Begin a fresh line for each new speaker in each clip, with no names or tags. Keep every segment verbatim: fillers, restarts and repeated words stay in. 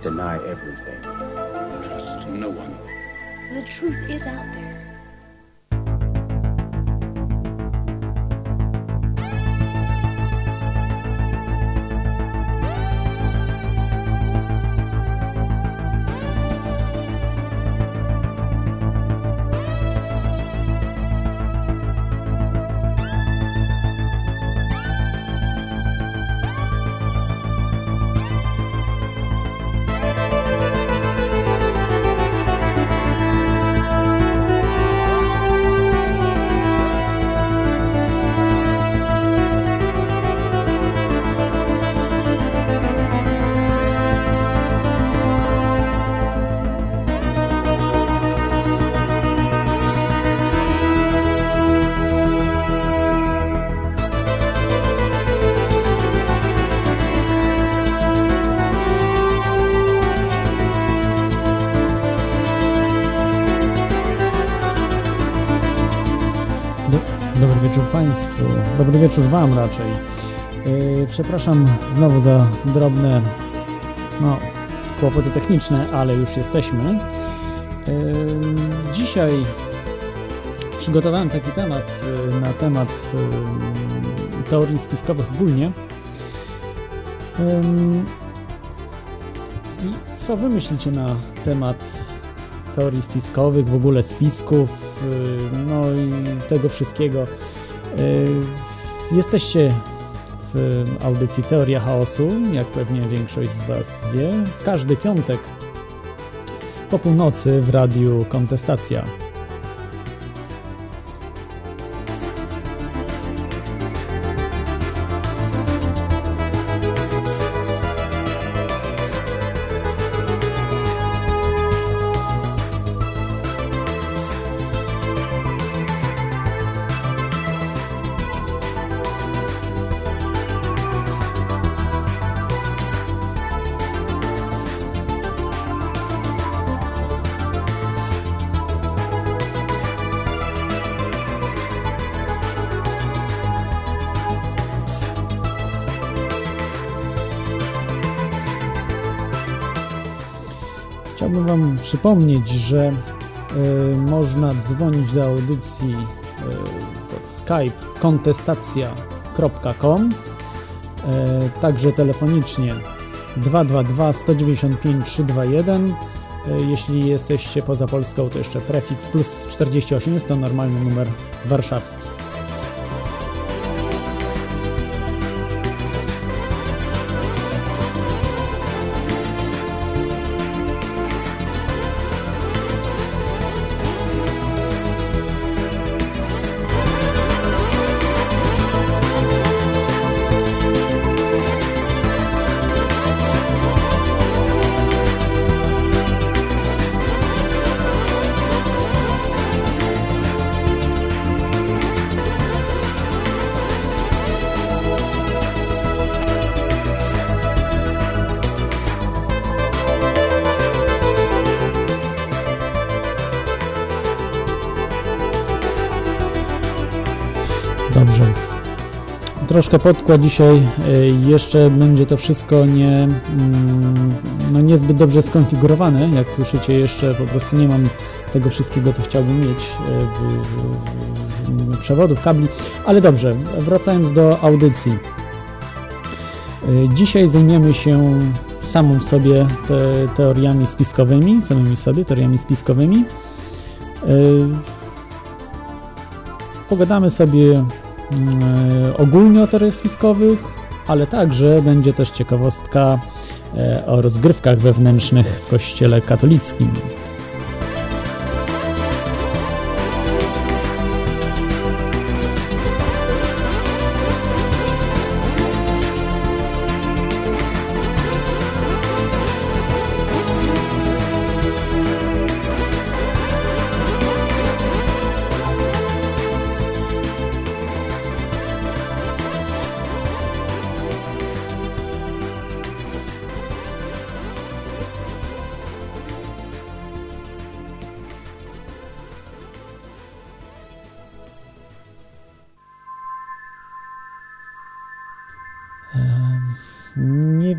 deny everything.
Trust no one.
The truth is out there.
Dobry wieczór Państwu, dobry wieczór Wam raczej. Yy, przepraszam znowu za drobne no, kłopoty techniczne, ale już jesteśmy. Yy, dzisiaj przygotowałem taki temat yy, na temat yy, teorii spiskowych ogólnie. Yy, I co Wy myślicie na temat teorii spiskowych, w ogóle spisków, no i tego wszystkiego? Jesteście w audycji Teoria Chaosu, jak pewnie większość z Was wie, w każdy piątek po północy w radiu Kontestacja. Chciałbym Wam przypomnieć, że y, można dzwonić do audycji y, pod Skype kontestacja kropka com, y, także telefonicznie dwa dwa dwa, sto dziewięćdziesiąt pięć, trzysta dwadzieścia jeden. Y, jeśli jesteście poza Polską, to jeszcze prefiks plus czterdzieści osiem, jest to normalny numer warszawski. Dobrze. Troszkę podkład dzisiaj, jeszcze będzie to wszystko nie, no niezbyt dobrze skonfigurowane, jak słyszycie, jeszcze po prostu nie mam tego wszystkiego, co chciałbym mieć w, w, w przewodów, kabli, ale dobrze, wracając do audycji. Dzisiaj zajmiemy się samą w sobie te, teoriami spiskowymi, samymi w sobie teoriami spiskowymi. Pogadamy sobie ogólnie o teoriach spiskowych, ale także będzie też ciekawostka o rozgrywkach wewnętrznych w Kościele katolickim.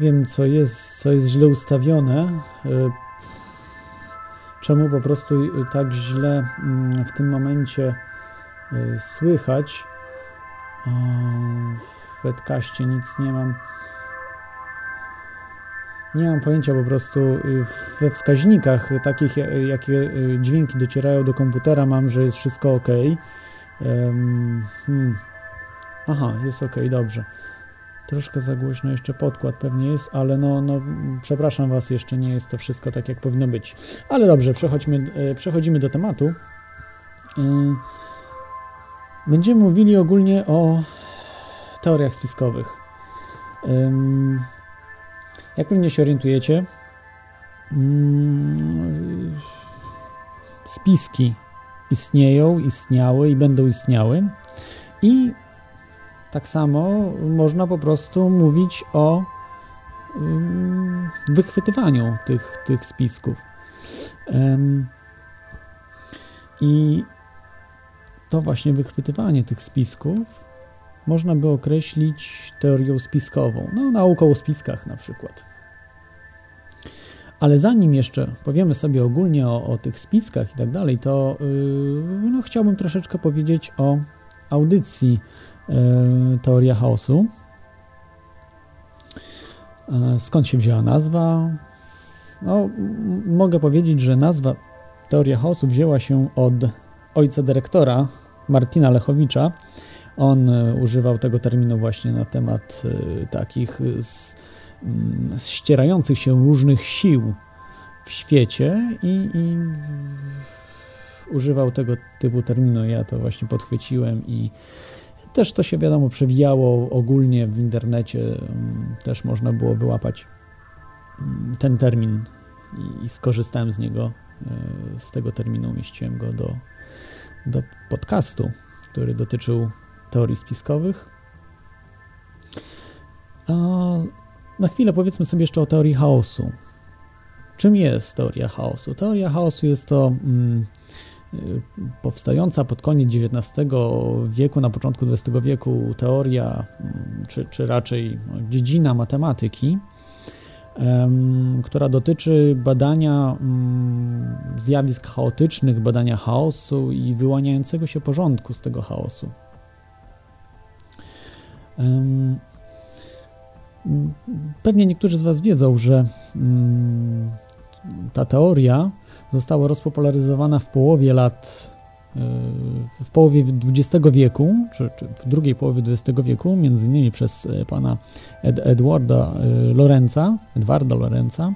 wiem, co jest, co jest źle ustawione. Czemu po prostu tak źle w tym momencie słychać. W Webcaście nic nie mam. Nie mam pojęcia po prostu. We wskaźnikach takich, jakie dźwięki docierają do komputera, mam, że jest wszystko ok. Hmm. Aha, jest ok, dobrze. Troszkę za głośno jeszcze podkład pewnie jest, ale no, no przepraszam Was, jeszcze nie jest to wszystko tak, jak powinno być. Ale dobrze, przechodźmy, przechodzimy do tematu. Będziemy mówili ogólnie o teoriach spiskowych. Jak pewnie się orientujecie, spiski istnieją, istniały i będą istniały. I tak samo można po prostu mówić o wychwytywaniu tych, tych spisków. I to właśnie wychwytywanie tych spisków można by określić teorią spiskową, no nauką o spiskach na przykład. Ale zanim jeszcze powiemy sobie ogólnie o, o tych spiskach i tak dalej, to yy, no, chciałbym troszeczkę powiedzieć o audycji yy, Teoria Chaosu. Yy, skąd się wzięła nazwa? No, m- mogę powiedzieć, że nazwa Teoria Chaosu wzięła się od ojca dyrektora, Martina Lechowicza. On y, używał tego terminu właśnie na temat y, takich z, y, ścierających się różnych sił w świecie i, i w, używał tego typu terminu. Ja to właśnie podchwyciłem i też to się wiadomo przewijało ogólnie w internecie. Y, też można było wyłapać y, ten termin i, i skorzystałem z niego, y, z tego terminu umieściłem go do, do podcastu, który dotyczył teorii spiskowych. A na chwilę powiedzmy sobie jeszcze o teorii chaosu. Czym jest teoria chaosu? Teoria chaosu jest to mm, powstająca pod koniec dziewiętnastego wieku, na początku dwudziestego wieku teoria, czy, czy raczej dziedzina matematyki, em, która dotyczy badania em, zjawisk chaotycznych, badania chaosu i wyłaniającego się porządku z tego chaosu. Em, pewnie niektórzy z Was wiedzą, że em, ta teoria została rozpopularyzowana w połowie lat, w połowie dwudziestego wieku, czy, czy w drugiej połowie dwudziestego wieku, między innymi przez pana Ed, Edwarda Lorenza, Edwarda Lorenza.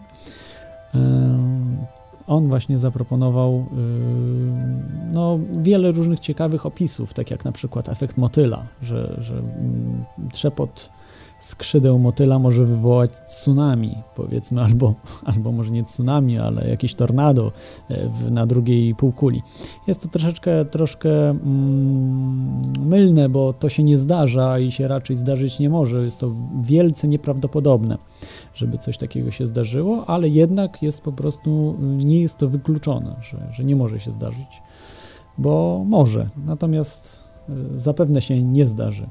On właśnie zaproponował no, wiele różnych ciekawych opisów, tak jak na przykład efekt motyla, że, że trzepot skrzydeł motyla może wywołać tsunami, powiedzmy, albo, albo może nie tsunami, ale jakieś tornado w, na drugiej półkuli. Jest to troszeczkę, troszkę mm, mylne, bo to się nie zdarza i się raczej zdarzyć nie może. Jest to wielce nieprawdopodobne, żeby coś takiego się zdarzyło, ale jednak jest po prostu, nie jest to wykluczone, że, że nie może się zdarzyć, bo może, natomiast zapewne się nie zdarzy.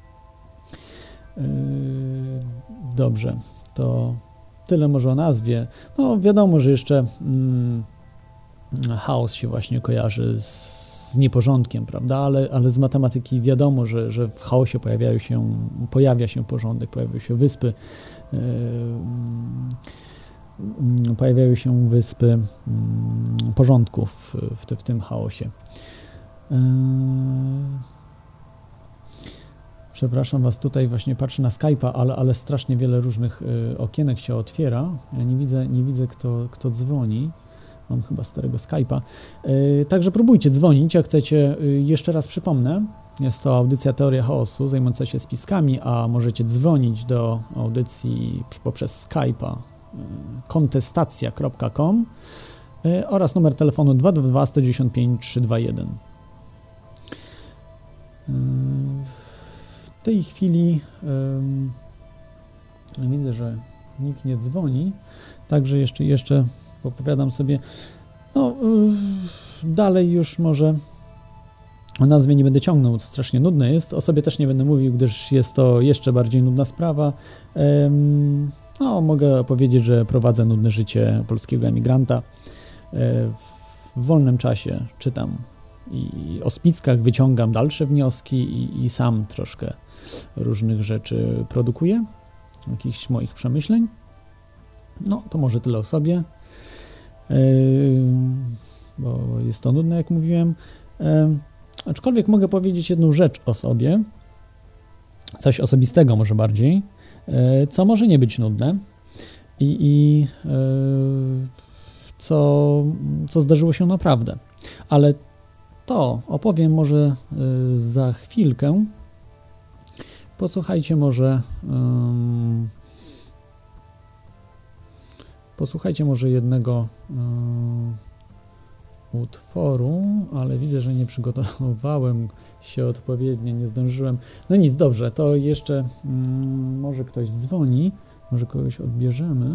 Dobrze, to tyle może o nazwie. No wiadomo, że jeszcze mm, chaos się właśnie kojarzy z, z nieporządkiem, prawda? Ale, ale z matematyki wiadomo, że, że w chaosie pojawiają się, pojawia się porządek, pojawiają się wyspy, yy, yy, pojawiają się wyspy yy, porządków w, w, w tym chaosie. Yy. Przepraszam Was, tutaj właśnie patrzę na Skype'a, ale, ale strasznie wiele różnych y, okienek się otwiera. Ja nie widzę, nie widzę kto, kto dzwoni. Mam chyba starego Skype'a. Y, także próbujcie dzwonić, jak chcecie. Y, jeszcze raz przypomnę, jest to audycja Teoria Chaosu zajmująca się spiskami, a możecie dzwonić do audycji poprzez Skype'a y, kontestacja kropka com y, oraz numer telefonu dwa dwa dwa, sto dziewięćdziesiąt pięć, trzysta dwadzieścia jeden. Y, W tej chwili um, widzę, że nikt nie dzwoni, także jeszcze, jeszcze opowiadam sobie. No, y, dalej już może o nazwie nie będę ciągnął, to strasznie nudne jest. O sobie też nie będę mówił, gdyż jest to jeszcze bardziej nudna sprawa. Um, No, mogę powiedzieć, że prowadzę nudne życie polskiego emigranta. W wolnym czasie czytam i o spiskach wyciągam dalsze wnioski i, i sam troszkę różnych rzeczy produkuję, jakichś moich przemyśleń. No, to może tyle o sobie, yy, bo jest to nudne, jak mówiłem. Yy, aczkolwiek mogę powiedzieć jedną rzecz o sobie, coś osobistego może bardziej, yy, co może nie być nudne i, i yy, co, co zdarzyło się naprawdę. Ale to opowiem może yy, za chwilkę. Posłuchajcie może yy, posłuchajcie może jednego yy, utworu, ale widzę, że nie przygotowałem się odpowiednio, nie zdążyłem. No nic, dobrze, to jeszcze yy, może ktoś dzwoni, może kogoś odbierzemy.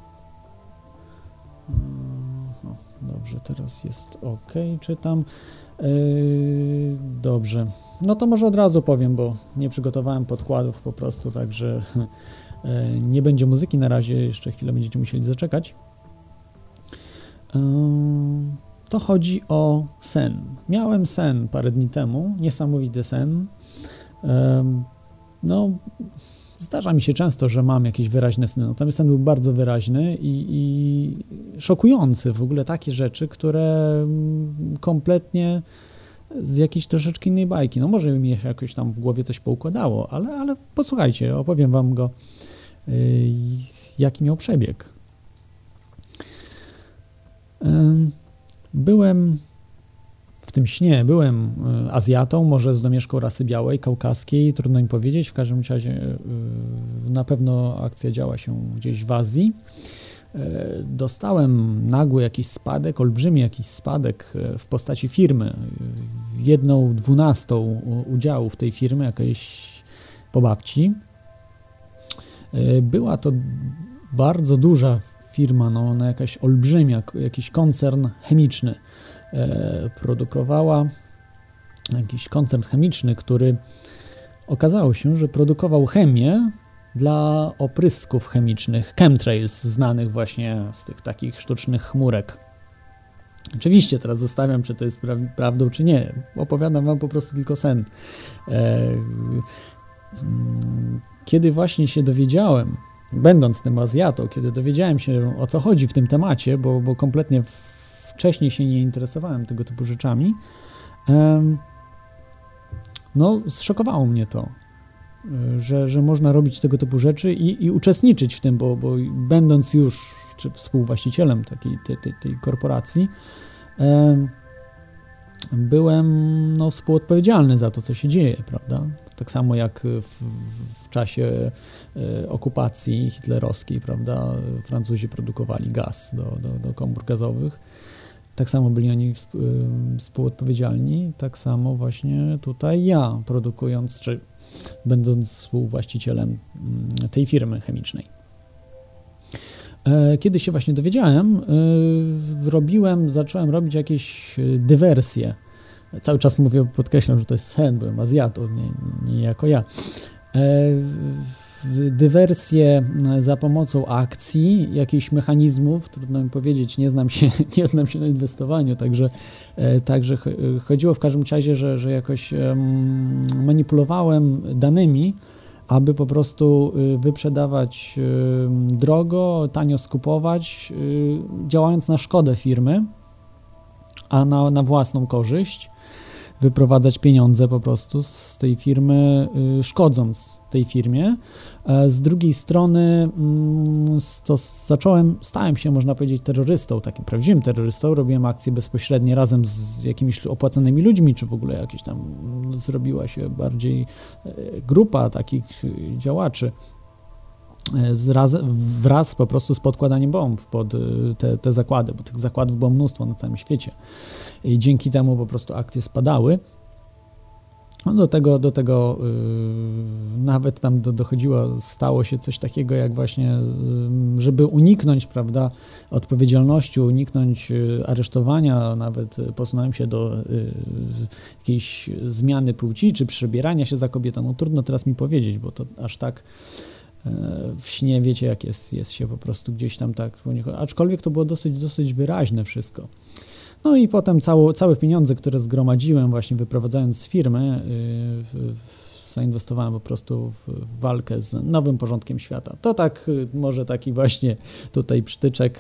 Yy, no, dobrze, teraz jest ok, czytam. Yy, dobrze, no to może od razu powiem, bo nie przygotowałem podkładów po prostu, także yy, nie będzie muzyki na razie, jeszcze chwilę będziecie musieli zaczekać. Yy, to chodzi o sen. Miałem sen parę dni temu, niesamowity sen. Yy, no, zdarza mi się często, że mam jakieś wyraźne sny, natomiast ten był bardzo wyraźny i, i szokujący, w ogóle takie rzeczy, które kompletnie z jakiejś troszeczkę innej bajki. No może mi się jakoś tam w głowie coś poukładało, ale, ale posłuchajcie, opowiem wam go, yy, jaki miał przebieg. Yy, byłem w tym śnie, byłem Azjatą, może z domieszką rasy białej, kaukaskiej, trudno mi powiedzieć, w każdym razie yy, na pewno akcja działa się gdzieś w Azji. Dostałem nagły jakiś spadek, olbrzymi jakiś spadek w postaci firmy. Jedną dwunastą udziału w tej firmie, jakiejś po babci. Była to bardzo duża firma, no, ona jakaś olbrzymia, jakiś koncern chemiczny. Produkowała jakiś koncern chemiczny, który okazało się, że produkował chemię dla oprysków chemicznych, chemtrails, znanych właśnie z tych takich sztucznych chmurek. Oczywiście teraz zostawiam, czy to jest pra- prawdą, czy nie. Opowiadam wam po prostu tylko sen. E, kiedy właśnie się dowiedziałem, będąc tym Azjatą, kiedy dowiedziałem się, o co chodzi w tym temacie, bo, bo kompletnie wcześniej się nie interesowałem tego typu rzeczami, e, no zszokowało mnie to. Że, że można robić tego typu rzeczy i, i uczestniczyć w tym, bo, bo będąc już czy współwłaścicielem takiej tej, tej, tej korporacji, e, byłem no, współodpowiedzialny za to, co się dzieje, prawda? Tak samo jak w, w czasie e, okupacji hitlerowskiej, prawda? Francuzi produkowali gaz do, do, do komór gazowych. Tak samo byli oni współodpowiedzialni, tak samo właśnie tutaj ja, produkując, czy będąc współwłaścicielem tej firmy chemicznej. Kiedy się właśnie dowiedziałem, robiłem, zacząłem robić jakieś dywersje. Cały czas mówię, podkreślam, że to jest sen, byłem Azjatą, nie, nie jako ja. Dywersje za pomocą akcji, jakichś mechanizmów, trudno mi powiedzieć, nie znam się, nie znam się na inwestowaniu, także, także chodziło w każdym razie, że, że jakoś manipulowałem danymi, aby po prostu wyprzedawać drogo, tanio skupować, działając na szkodę firmy, a na, na własną korzyść, wyprowadzać pieniądze po prostu z tej firmy, szkodząc tej firmie. Z drugiej strony to zacząłem, stałem się, można powiedzieć, terrorystą, takim prawdziwym terrorystą. Robiłem akcje bezpośrednie razem z jakimiś opłacanymi ludźmi, czy w ogóle jakieś tam zrobiła się bardziej grupa takich działaczy. Wraz, wraz po prostu z podkładaniem bomb pod te, te zakłady, bo tych zakładów było mnóstwo na całym świecie i dzięki temu po prostu akcje spadały. No do tego, do tego yy, nawet tam do, dochodziło, stało się coś takiego jak właśnie, yy, żeby uniknąć, prawda, odpowiedzialności, uniknąć yy, aresztowania, nawet posunąłem się do yy, jakiejś zmiany płci, czy przebierania się za kobietą. No trudno teraz mi powiedzieć, bo to aż tak w śnie, wiecie, jak jest, jest się po prostu gdzieś tam tak, aczkolwiek to było dosyć, dosyć wyraźne wszystko. No i potem cało, całe pieniądze, które zgromadziłem właśnie wyprowadzając z firmy, w, w, zainwestowałem po prostu w, w walkę z nowym porządkiem świata. To tak, może taki właśnie tutaj przytyczek,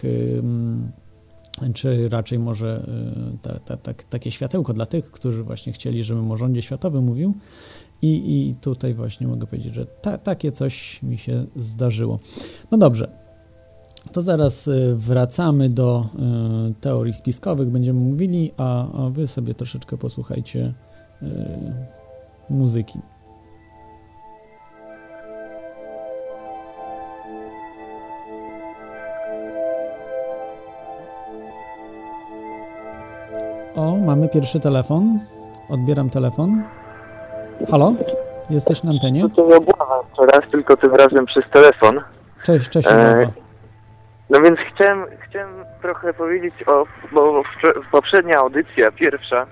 czy raczej może ta, ta, ta, takie światełko dla tych, którzy właśnie chcieli, żebym o rządzie światowym mówił. I, i tutaj właśnie mogę powiedzieć, że ta, takie coś mi się zdarzyło. No dobrze, to zaraz wracamy do y, teorii spiskowych, będziemy mówili, a, a wy sobie troszeczkę posłuchajcie y, muzyki. O, mamy pierwszy telefon. Odbieram telefon. Halo? Jesteś na antenie?
No to Obława jeszcze raz, tylko tym razem przez telefon.
Cześć, cześć.
E, no więc chciałem, chciałem trochę powiedzieć o, bo w, poprzednia audycja, pierwsza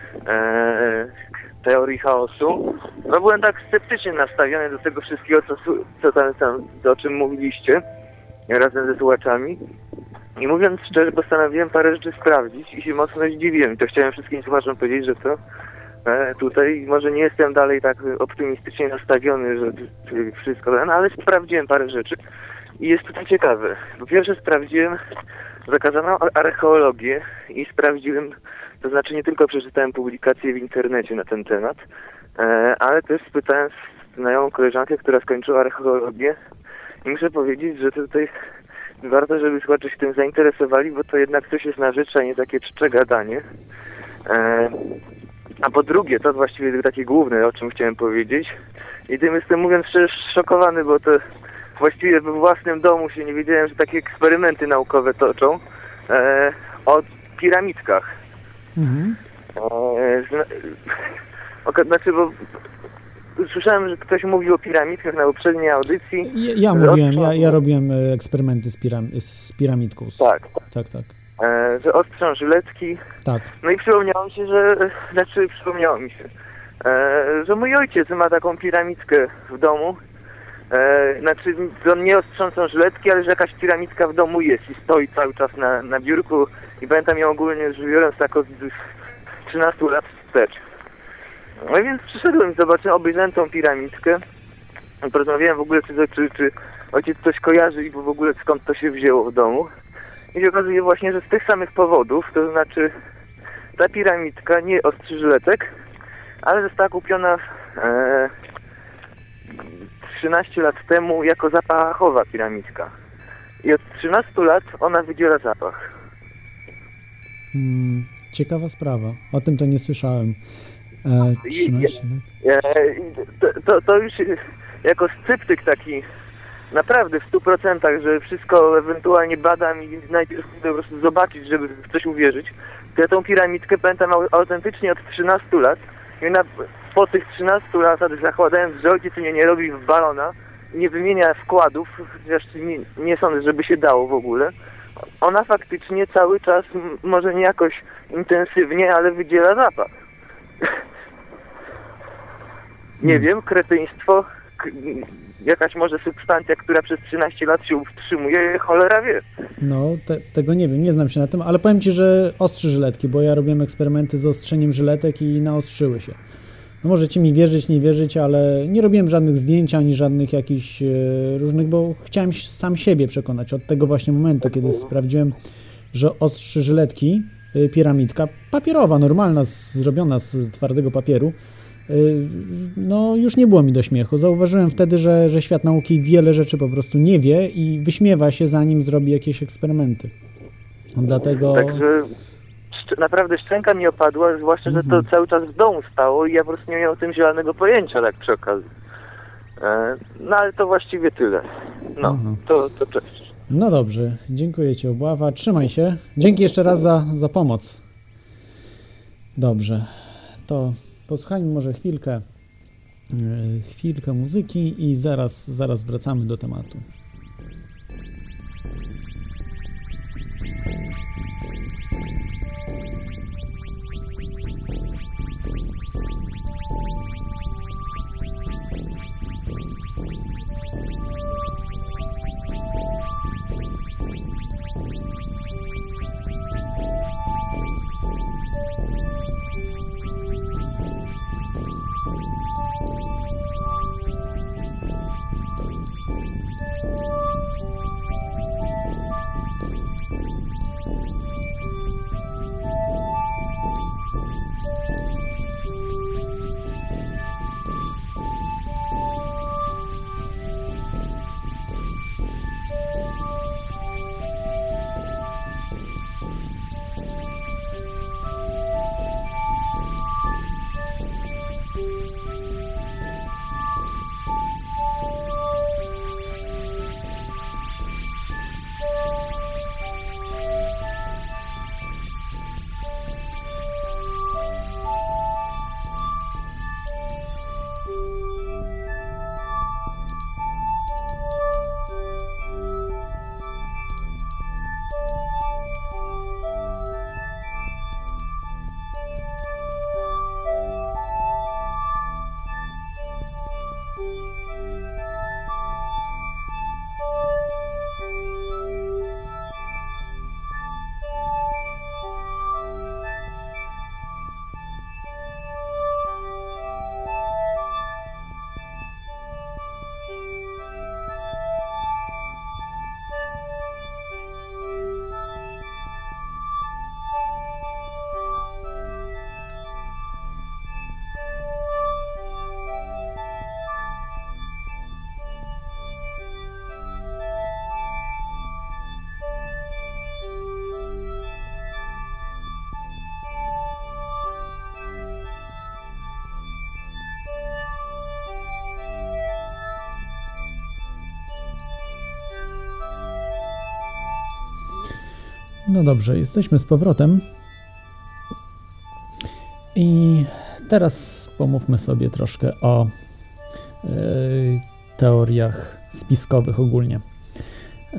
e, teorii chaosu, no byłem tak sceptycznie nastawiony do tego wszystkiego, co, co tam, tam, o czym mówiliście razem ze słuchaczami. I mówiąc szczerze, postanowiłem parę rzeczy sprawdzić i się mocno zdziwiłem. I to chciałem wszystkim słuchaczom powiedzieć, że to e, tutaj może nie jestem dalej tak optymistycznie nastawiony, że wszystko, no ale sprawdziłem parę rzeczy i jest tutaj ciekawe. Po pierwsze sprawdziłem zakazaną archeologię i sprawdziłem, to znaczy nie tylko przeczytałem publikacje w internecie na ten temat, e, ale też spytałem znajomą koleżankę, która skończyła archeologię i muszę powiedzieć, że tutaj warto, żeby słuchacze się tym zainteresowali, bo to jednak coś jest na rzecz, a nie takie czcze gadanie. E, a po drugie, to właściwie takie główne, o czym chciałem powiedzieć. I tym jestem, mówiąc szczerze, szokowany, bo to właściwie we własnym domu się nie wiedziałem, że takie eksperymenty naukowe toczą e, o piramidkach. Mhm. E, zna, o, znaczy, bo słyszałem, że ktoś mówił o piramidkach na poprzedniej audycji.
Ja, ja mówiłem, ja, ja robiłem eksperymenty z, piram z piramidką.
Tak.
Tak, tak.
E, że ostrzą żyletki.
Tak.
No i przypomniało mi się, że, znaczy przypomniało mi się, e, że mój ojciec ma taką piramidkę w domu. E, znaczy, on nie ostrząsą żyletki, ale że jakaś piramidka w domu jest i stoi cały czas na, na biurku i pamiętam ją ogólnie rzecz biorąc tak od trzynastu lat wstecz. No i więc przyszedłem i zobaczyłem, obejrzałem tą piramidkę i porozmawiałem w ogóle, czy, czy, czy ojciec coś kojarzy i w ogóle skąd to się wzięło w domu. I się okazuje właśnie, że z tych samych powodów, to znaczy ta piramidka nie ostrzy żyletek, ale została kupiona e, trzynaście lat temu jako zapachowa piramidka. I od trzynastu lat ona wydziela zapach.
Hmm, ciekawa sprawa. O tym to nie słyszałem. E, trzynaście lat.
To, to, to już jako sceptyk taki naprawdę w stu procentach, że wszystko ewentualnie badam i najpierw chcę po prostu zobaczyć, żeby w coś uwierzyć. To ja tą piramidkę pamiętam autentycznie od trzynastu lat. I na, po tych trzynastu latach zakładając, że ojciec mnie nie robi w balona, nie wymienia wkładów, chociaż nie, nie sądzę, żeby się dało w ogóle. Ona faktycznie cały czas, może nie jakoś intensywnie, ale wydziela zapach. Nie wiem, kretyństwo, jakaś może substancja, która przez trzynaście lat się utrzymuje, cholera wie.
No, te, tego nie wiem, nie znam się na tym, ale powiem Ci, że ostrzy żyletki, bo ja robiłem eksperymenty z ostrzeniem żyletek i naostrzyły się. No możecie mi wierzyć, nie wierzyć, ale nie robiłem żadnych zdjęć, ani żadnych jakichś e, różnych, bo chciałem sam siebie przekonać od tego właśnie momentu, kiedy sprawdziłem, że ostrzy żyletki, e, piramidka, papierowa, normalna, zrobiona z twardego papieru, no już nie było mi do śmiechu. Zauważyłem wtedy, że, że świat nauki wiele rzeczy po prostu nie wie i wyśmiewa się, zanim zrobi jakieś eksperymenty. Dlatego...
Także szcz- naprawdę szczęka mi opadła, zwłaszcza, że to cały czas w domu stało i ja po prostu nie miałem o tym zielonego pojęcia, tak przy okazji. E, no ale to właściwie tyle. No, mhm. to, to cześć.
No dobrze, dziękuję Ci, Obława. Trzymaj się. Dzięki jeszcze raz za, za pomoc. Dobrze, to... Posłuchajmy może chwilkę, chwilkę muzyki i zaraz, zaraz wracamy do tematu. No dobrze, jesteśmy z powrotem. I teraz pomówmy sobie troszkę o yy, teoriach spiskowych ogólnie. Yy,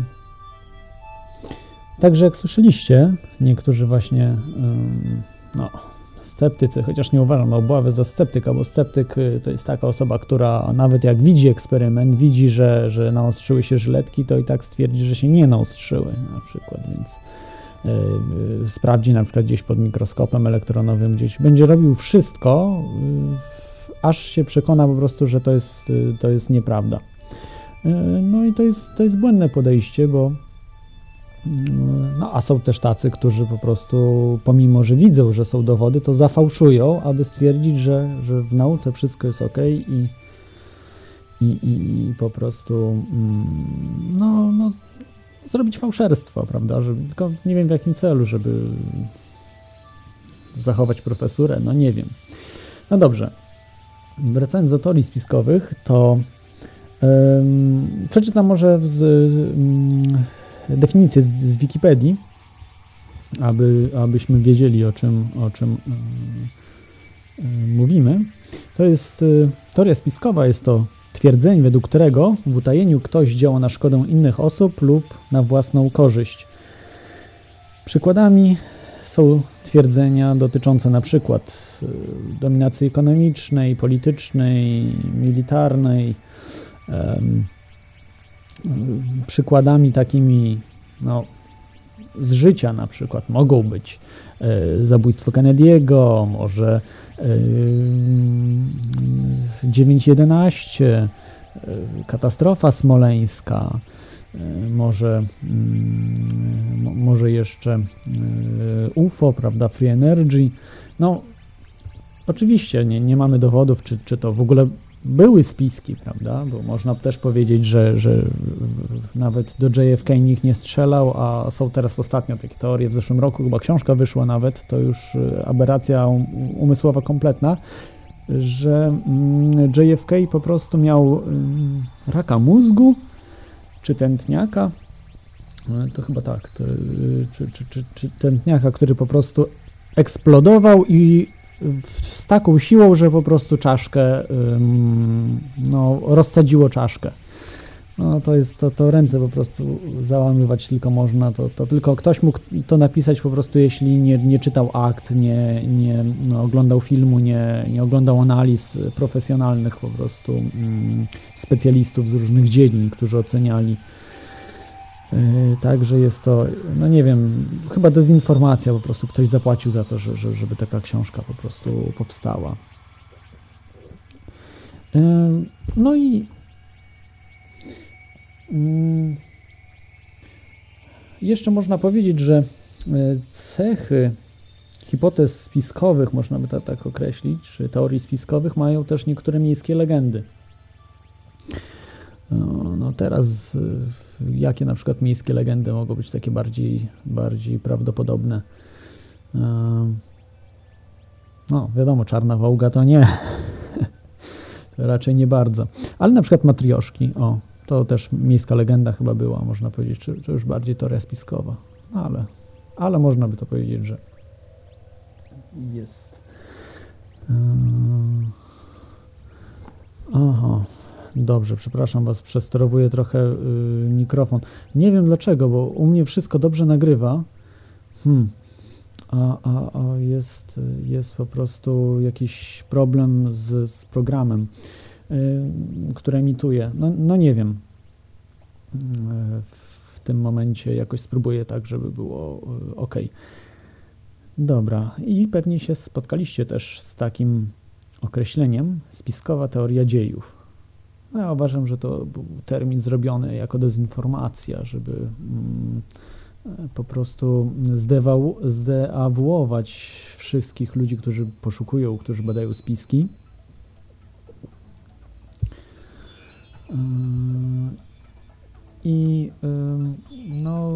także jak słyszeliście, niektórzy właśnie yy, no, sceptycy, chociaż nie uważam obawy za sceptyka, bo sceptyk to jest taka osoba, która nawet jak widzi eksperyment, widzi, że, że naostrzyły się żyletki, to i tak stwierdzi, że się nie naostrzyły na przykład, więc yy, sprawdzi na przykład gdzieś pod mikroskopem elektronowym, gdzieś będzie robił wszystko, yy, aż się przekona po prostu, że to jest, yy, to jest nieprawda. Yy, no i to jest, to jest błędne podejście, bo no, a są też tacy, którzy po prostu, pomimo że widzą, że są dowody, to zafałszują, aby stwierdzić, że, że w nauce wszystko jest ok i, i, i, i po prostu no, no, zrobić fałszerstwo, prawda? Żeby, tylko nie wiem w jakim celu, żeby zachować profesurę, no nie wiem. No dobrze, wracając do teorii spiskowych, to um, przeczytam może z, um, definicję z, z Wikipedii, aby, abyśmy wiedzieli, o czym, o czym yy, yy, mówimy. To jest yy, teoria spiskowa, jest to twierdzenie, według którego w utajeniu ktoś działa na szkodę innych osób lub na własną korzyść. Przykładami są twierdzenia dotyczące na przykład yy, dominacji ekonomicznej, politycznej, militarnej. Yy, Przykładami takimi no, z życia na przykład mogą być y, zabójstwo Kennedy'ego, może y, dziewięć jedenaście, y, katastrofa smoleńska, y, może, y, może jeszcze y, U F O, prawda, Free Energy. No, oczywiście nie, nie mamy dowodów, czy, czy to w ogóle były spiski, prawda, bo można też powiedzieć, że, że nawet do J F K nikt nie strzelał, a są teraz ostatnio takie teorie, w zeszłym roku chyba książka wyszła nawet, to już aberracja umysłowa kompletna, że J F K po prostu miał raka mózgu, czy tętniaka, to chyba tak, to, czy, czy, czy, czy tętniaka, który po prostu eksplodował i z taką siłą, że po prostu czaszkę, no, rozsadziło czaszkę. No to jest, to, to ręce po prostu załamywać tylko można, to, to tylko ktoś mógł to napisać po prostu, jeśli nie, nie czytał akt, nie, nie no, oglądał filmu, nie, nie oglądał analiz profesjonalnych po prostu mm, specjalistów z różnych dziedzin, którzy oceniali. Yy, Także jest to, no nie wiem, chyba dezinformacja, po prostu ktoś zapłacił za to, że, że, żeby taka książka po prostu powstała. Yy, No i yy, jeszcze można powiedzieć, że yy, cechy hipotez spiskowych, można by to tak określić, czy teorii spiskowych, mają też niektóre miejskie legendy. No, no teraz y, jakie na przykład miejskie legendy mogą być takie bardziej, bardziej prawdopodobne? Y, no wiadomo, Czarna Wołga to nie. To raczej nie bardzo. Ale na przykład matrioszki, o, to też miejska legenda chyba była, można powiedzieć, czy, czy już bardziej teoria spiskowa. Ale, ale można by to powiedzieć, że jest. Y, aha. Dobrze, przepraszam Was, przesterowuję trochę y, mikrofon. Nie wiem dlaczego, bo u mnie wszystko dobrze nagrywa, hmm. a, a, a jest, jest po prostu jakiś problem z, z programem, y, który emituje. No, no nie wiem. Y, w tym momencie jakoś spróbuję tak, żeby było y, ok. Dobra, i pewnie się spotkaliście też z takim określeniem spiskowa teoria dziejów. No ja uważam, że to był termin zrobiony jako dezinformacja, żeby mm, po prostu zdewał, zdeawuować wszystkich ludzi, którzy poszukują, którzy badają spiski. Yy, I yy, no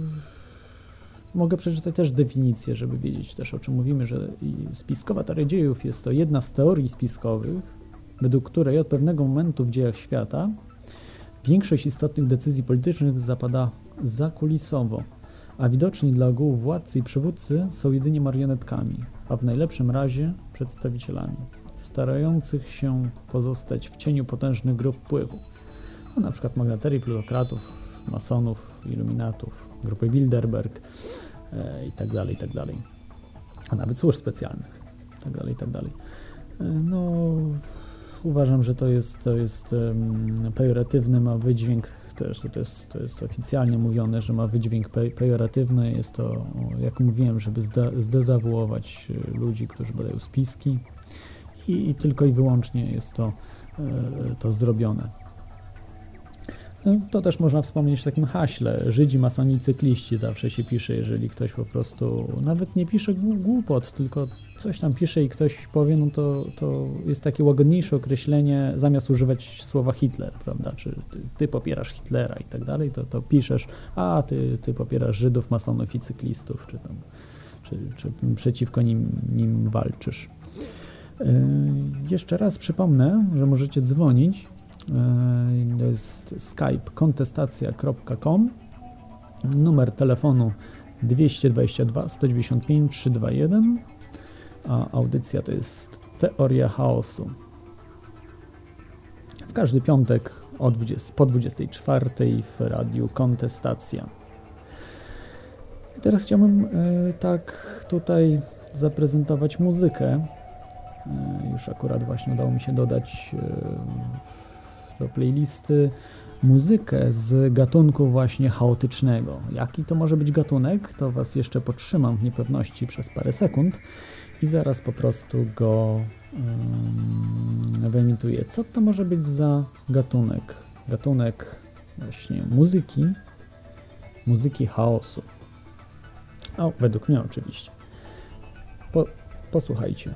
mogę przeczytać też definicję, żeby wiedzieć też, o czym mówimy, że spiskowa teoria dziejów jest to jedna z teorii spiskowych, według której od pewnego momentu w dziejach świata większość istotnych decyzji politycznych zapada zakulisowo. a widoczni dla ogółu władcy i przywódcy są jedynie marionetkami, a w najlepszym razie przedstawicielami, starających się pozostać w cieniu potężnych grup wpływu, no, na przykład magnaterii, plutokratów, masonów, iluminatów, grupy Bilderberg e, i tak dalej, i tak dalej, a nawet służb specjalnych, i tak dalej, i tak dalej. E, no, uważam, że to jest, to jest um, pejoratywny, ma wydźwięk, też to jest, to jest oficjalnie mówione, że ma wydźwięk pe, pejoratywny, jest to, jak mówiłem, żeby zde, zdezawuować ludzi, którzy badają spiski i, i tylko i wyłącznie jest to, e, to zrobione. No, to też można wspomnieć w takim haśle. Żydzi, masoni, cykliści zawsze się pisze, jeżeli ktoś po prostu nawet nie pisze głupot, tylko coś tam pisze i ktoś powie, no to, to jest takie łagodniejsze określenie, zamiast używać słowa Hitler, prawda, czy ty, ty popierasz Hitlera i tak dalej, to, to piszesz, a ty, ty popierasz Żydów, masonów i cyklistów, czy tam, czy, czy przeciwko nim, nim walczysz. Yy, jeszcze raz przypomnę, że możecie dzwonić. To jest skype kontestacja kropka com, numer telefonu dwieście dwadzieścia dwa sto dziewięćdziesiąt pięć trzysta dwadzieścia jeden, a audycja to jest Teoria Chaosu. W każdy piątek o dwudziestej, po dwudziestej czwartej w radiu Kontestacja. I teraz chciałbym y, tak tutaj zaprezentować muzykę. Y, już akurat właśnie udało mi się dodać y, do playlisty muzykę z gatunku właśnie chaotycznego. Jaki to może być gatunek, to Was jeszcze podtrzymam w niepewności przez parę sekund i zaraz po prostu go um, wyemituję. Co to może być za gatunek? Gatunek właśnie muzyki, muzyki chaosu. O, według mnie oczywiście. Po, posłuchajcie.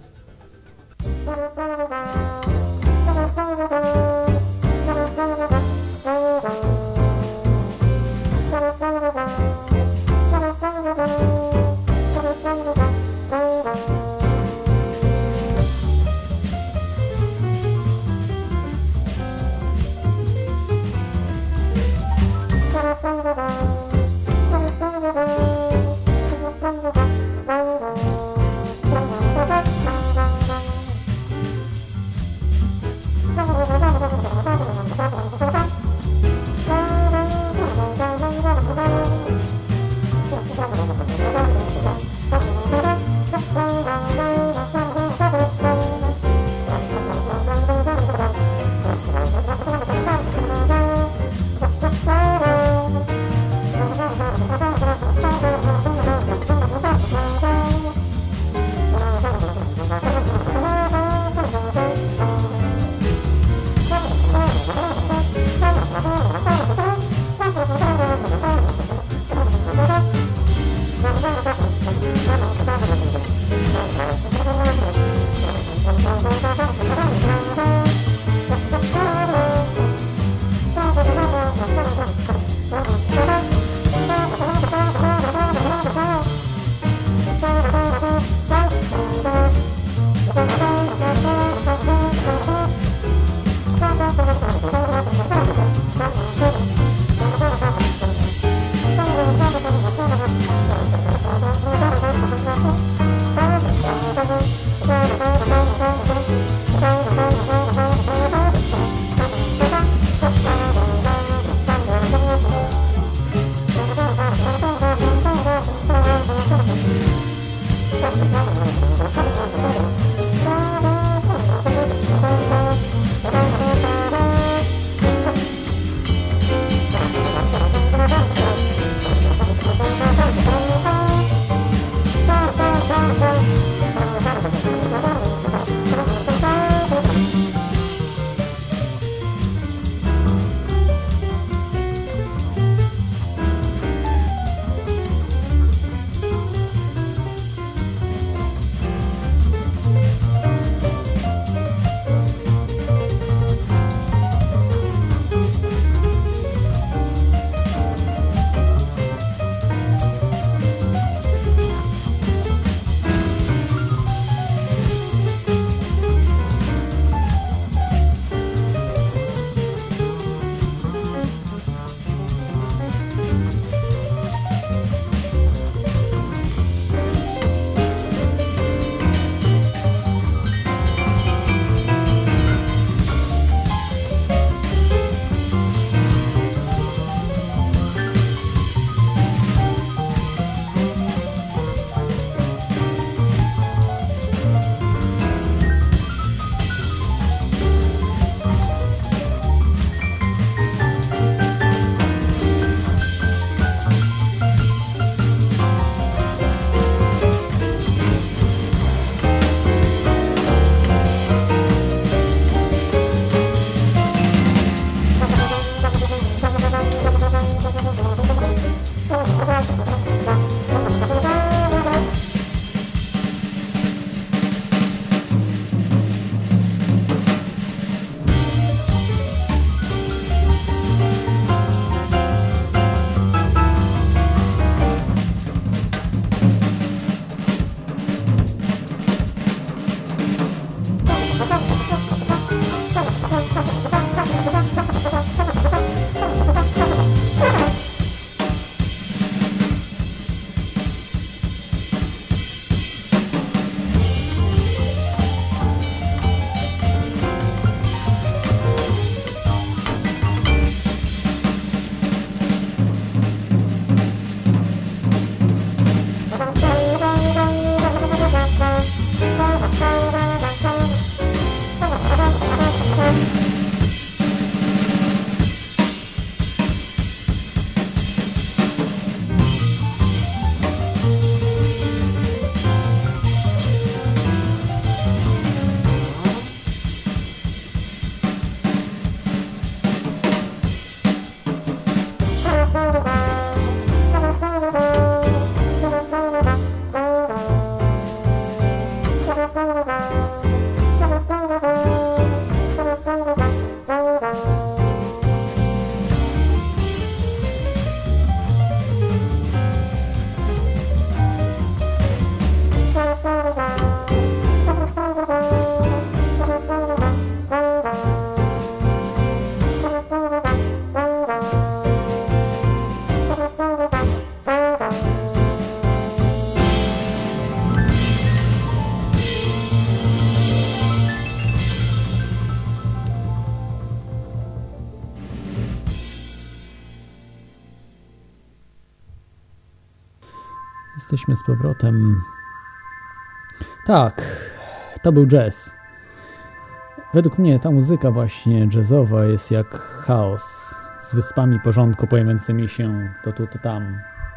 jesteśmy z powrotem. Tak, to był jazz. Według mnie ta muzyka właśnie jazzowa jest jak chaos z wyspami porządku pojawiającymi się to tu, to tam.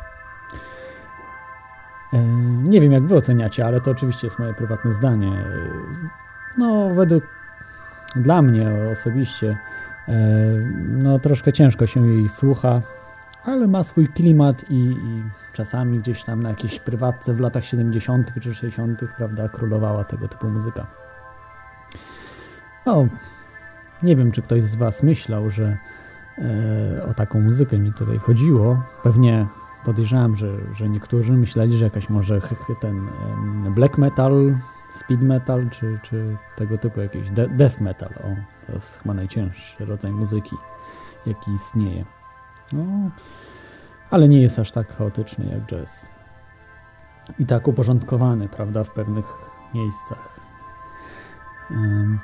Nie wiem, jak wy oceniacie, ale to oczywiście jest moje prywatne zdanie. No, według dla mnie osobiście no troszkę ciężko się jej słucha, ale ma swój klimat i, i czasami gdzieś tam na jakiejś prywatce w latach siedemdziesiątych czy sześćdziesiątych, prawda, królowała tego typu muzyka. No, nie wiem, czy ktoś z was myślał, że e, o taką muzykę mi tutaj chodziło. Pewnie podejrzewam, że, że niektórzy myśleli, że jakaś może ten e, black metal, speed metal, czy, czy tego typu jakiś de death metal. O, to jest chyba najcięższy rodzaj muzyki, jaki istnieje. No, ale nie jest aż tak chaotyczny jak jazz. I tak uporządkowany, prawda, w pewnych miejscach. Um.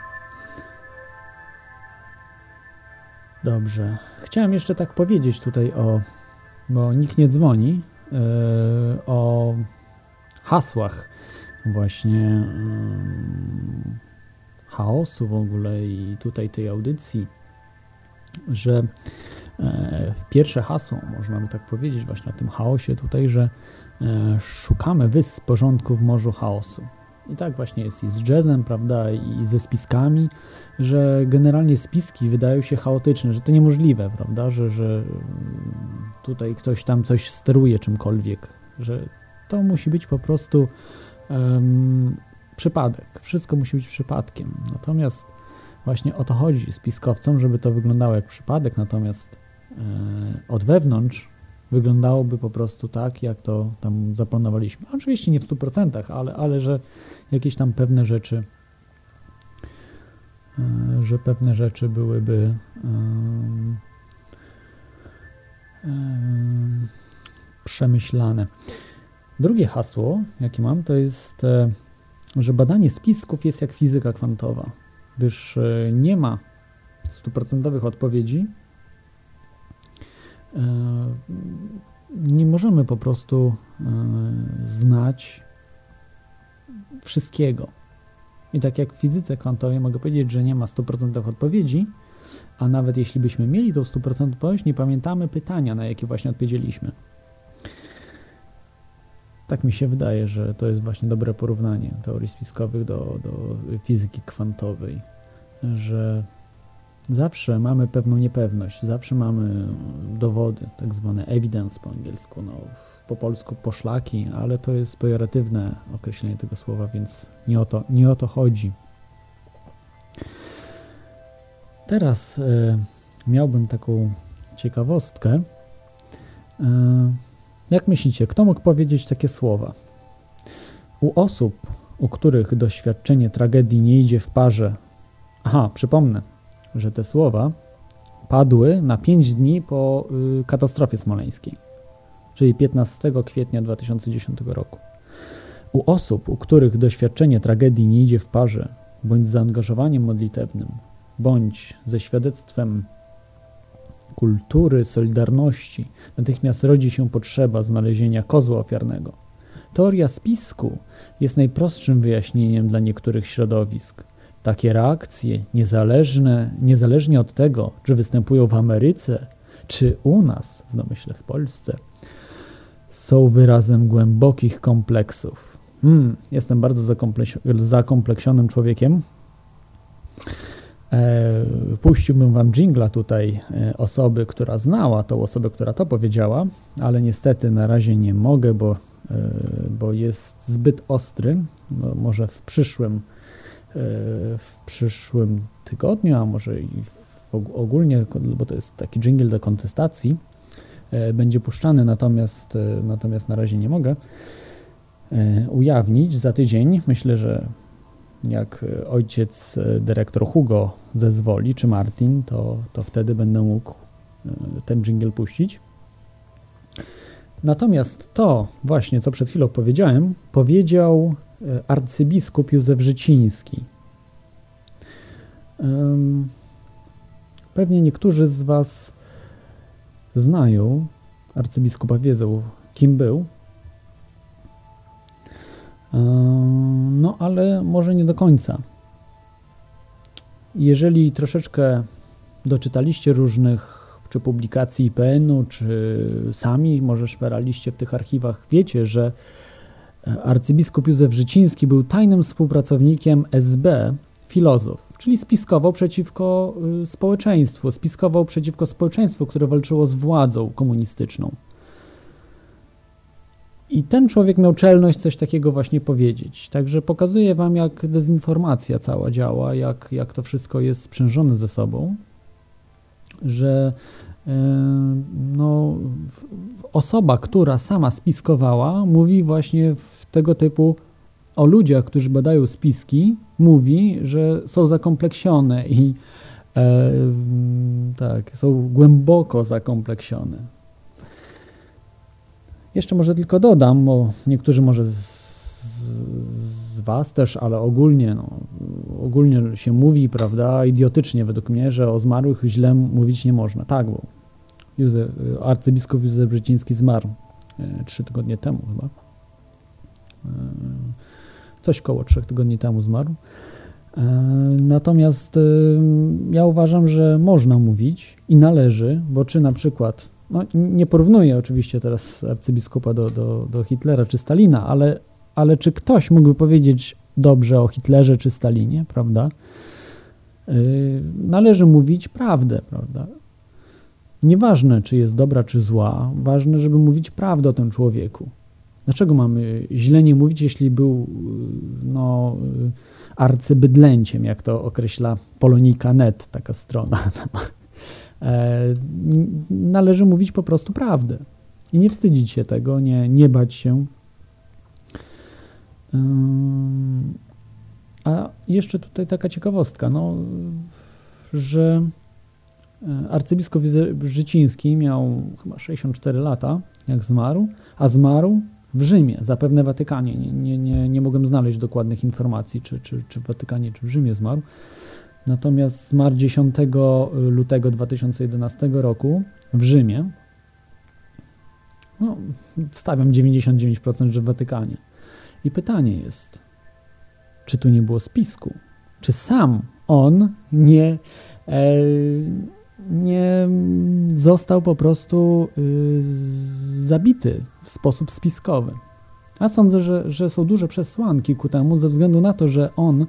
Dobrze. Chciałem jeszcze tak powiedzieć tutaj o, bo nikt nie dzwoni, yy, o hasłach właśnie yy, chaosu w ogóle i tutaj tej audycji, że yy, pierwsze hasło, można by tak powiedzieć właśnie o tym chaosie tutaj, że yy, szukamy wysp porządku w morzu chaosu. I tak właśnie jest i z jazzem, prawda, i ze spiskami, że generalnie spiski wydają się chaotyczne, że to niemożliwe, prawda, że, że tutaj ktoś tam coś steruje czymkolwiek, że to musi być po prostu um, przypadek. Wszystko musi być przypadkiem. Natomiast właśnie o to chodzi spiskowcom, żeby to wyglądało jak przypadek, natomiast e, od wewnątrz wyglądałoby po prostu tak, jak to tam zaplanowaliśmy. Oczywiście nie w stu procentach, ale, ale że jakieś tam pewne rzeczy że pewne rzeczy byłyby um, um, przemyślane. Drugie hasło, jakie mam, to jest, że badanie spisków jest jak fizyka kwantowa, gdyż nie ma stuprocentowych odpowiedzi. Nie możemy po prostu znać wszystkiego. I tak jak w fizyce kwantowej mogę powiedzieć, że nie ma stu procentów odpowiedzi, a nawet jeśli byśmy mieli tą stu procentową odpowiedź, nie pamiętamy pytania, na jakie właśnie odpowiedzieliśmy. Tak mi się wydaje, że to jest właśnie dobre porównanie teorii spiskowych do, do fizyki kwantowej, że zawsze mamy pewną niepewność, zawsze mamy dowody, tak zwane evidence po angielsku, no, po polsku poszlaki, ale to jest pejoratywne określenie tego słowa, więc nie o to, nie o to chodzi. Teraz y, miałbym taką ciekawostkę. Y, jak myślicie, kto mógł powiedzieć takie słowa? U osób, u których doświadczenie tragedii nie idzie w parze. Aha, przypomnę, że te słowa padły na pięć dni po y, katastrofie smoleńskiej, czyli piętnastego kwietnia dwa tysiące dziesiątego roku. U osób, u których doświadczenie tragedii nie idzie w parze, bądź z zaangażowaniem modlitewnym, bądź ze świadectwem kultury, solidarności, natychmiast rodzi się potrzeba znalezienia kozła ofiarnego. Teoria spisku jest najprostszym wyjaśnieniem dla niektórych środowisk. Takie reakcje, niezależne, niezależnie od tego, czy występują w Ameryce, czy u nas, w domyśle w Polsce, są wyrazem głębokich kompleksów. Hmm, jestem bardzo zakompleks- zakompleksionym człowiekiem. E, puściłbym wam dżingla tutaj e, osoby, która znała tą osobę, która to powiedziała, ale niestety na razie nie mogę, bo, e, bo jest zbyt ostry. No, może w przyszłym, e, w przyszłym tygodniu, a może i w, ogólnie, bo to jest taki dżingiel do kontestacji, e, będzie puszczany, natomiast, e, natomiast na razie nie mogę e, ujawnić. Za tydzień myślę, że jak ojciec, dyrektor Hugo zezwoli, czy Martin, to, to wtedy będę mógł ten dżingiel puścić. Natomiast to właśnie, co przed chwilą powiedziałem, powiedział arcybiskup Józef Życiński. Pewnie niektórzy z was znają arcybiskupa, wiedzą, kim był. No, ale może nie do końca. Jeżeli troszeczkę doczytaliście różnych czy publikacji I P N-u, czy sami może szperaliście w tych archiwach, wiecie, że arcybiskup Józef Życiński był tajnym współpracownikiem S B, filozof, czyli spiskował przeciwko społeczeństwu, spiskował przeciwko społeczeństwu, które walczyło z władzą komunistyczną. I ten człowiek miał czelność coś takiego właśnie powiedzieć. Także pokazuje wam, jak dezinformacja cała działa, jak, jak to wszystko jest sprzężone ze sobą, że e, no, osoba, która sama spiskowała, mówi właśnie w tego typu o ludziach, którzy badają spiski, mówi, że są zakompleksione i e, tak, są głęboko zakompleksione. Jeszcze może tylko dodam, bo niektórzy może z, z was też, ale ogólnie, no, ogólnie się mówi, prawda, idiotycznie według mnie, że o zmarłych źle mówić nie można. Tak, bo Józef, arcybiskup Józef Życiński zmarł e, trzy tygodnie temu chyba. E, coś koło trzech tygodni temu zmarł. E, natomiast e, ja uważam, że można mówić i należy, bo czy na przykład no, nie porównuję oczywiście teraz arcybiskupa do, do, do Hitlera czy Stalina, ale, ale czy ktoś mógłby powiedzieć dobrze o Hitlerze czy Stalinie, prawda? Yy, należy mówić prawdę, prawda? Nieważne, czy jest dobra, czy zła, ważne, żeby mówić prawdę o tym człowieku. Dlaczego mamy źle nie mówić, jeśli był no, arcybydlęciem, jak to określa Polonika kropka net, taka strona. Należy mówić po prostu prawdę i nie wstydzić się tego, nie, nie bać się. A jeszcze tutaj taka ciekawostka, no, że arcybiskup Życiński miał chyba sześćdziesiąt cztery lata, jak zmarł, a zmarł w Rzymie, zapewne w Watykanie. Nie, nie, nie, nie mogłem znaleźć dokładnych informacji, czy, czy, czy w Watykanie, czy w Rzymie zmarł. Natomiast zmarł dziesiątego lutego dwa tysiące jedenastego roku w Rzymie. No, stawiam dziewięćdziesiąt dziewięć procent, że w Watykanie. I pytanie jest, czy tu nie było spisku? Czy sam on nie, e, nie został po prostu y, zabity w sposób spiskowy? A sądzę, że, że są duże przesłanki ku temu, ze względu na to, że on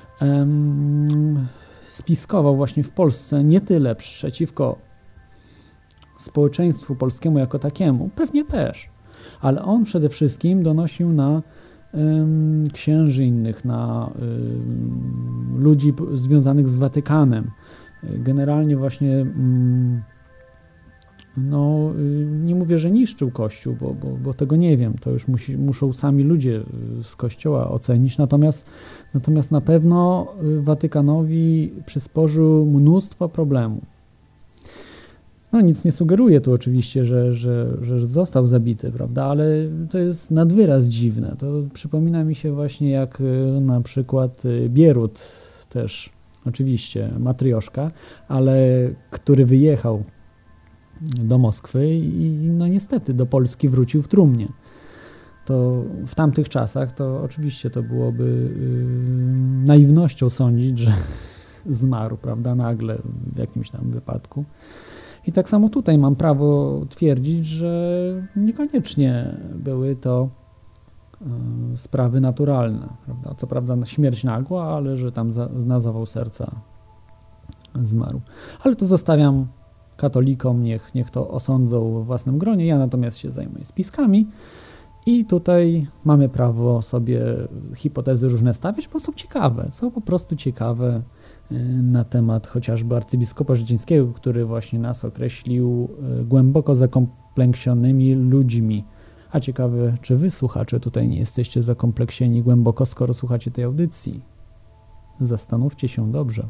spiskował właśnie w Polsce nie tyle przeciwko społeczeństwu polskiemu jako takiemu, pewnie też, ale on przede wszystkim donosił na um, księży innych, na um, ludzi związanych z Watykanem. Generalnie właśnie um, no, nie mówię, że niszczył Kościół, bo, bo, bo tego nie wiem, to już musi, muszą sami ludzie z Kościoła ocenić, natomiast, natomiast na pewno Watykanowi przysporzył mnóstwo problemów. No nic nie sugeruje tu oczywiście, że, że, że został zabity, prawda, ale to jest nad wyraz dziwne. To przypomina mi się właśnie jak na przykład Bierut też, oczywiście matrioszka, ale który wyjechał do Moskwy i no niestety do Polski wrócił w trumnie. To w tamtych czasach to oczywiście to byłoby yy, naiwnością sądzić, że zmarł, prawda, nagle w jakimś tam wypadku. I tak samo tutaj mam prawo twierdzić, że niekoniecznie były to yy, sprawy naturalne, prawda. Co prawda śmierć nagła, ale że tam za, na zawał serca zmarł. Ale to zostawiam katolikom, niech, niech to osądzą w własnym gronie, ja natomiast się zajmuję spiskami i tutaj mamy prawo sobie hipotezy różne stawiać, bo są ciekawe, są po prostu ciekawe na temat chociażby arcybiskupa Życińskiego, który właśnie nas określił głęboko zakompleksionymi ludźmi. A ciekawe, czy wy, słuchacze, tutaj nie jesteście zakompleksieni głęboko, skoro słuchacie tej audycji? Zastanówcie się dobrze.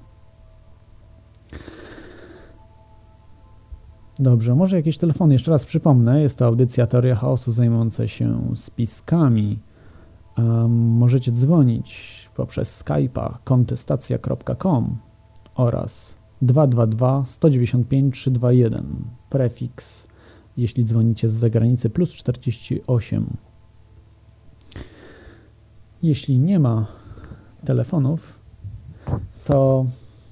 Dobrze, może jakieś telefony. Jeszcze raz przypomnę, jest to audycja Teoria Chaosu zajmująca się spiskami. Um, możecie dzwonić poprzez Skype'a kontestacja kropka com oraz dwa dwa dwa, sto dziewięćdziesiąt pięć, trzysta dwadzieścia jeden. Prefiks, jeśli dzwonicie z zagranicy, plus czterdzieści osiem. jeśli nie ma telefonów, to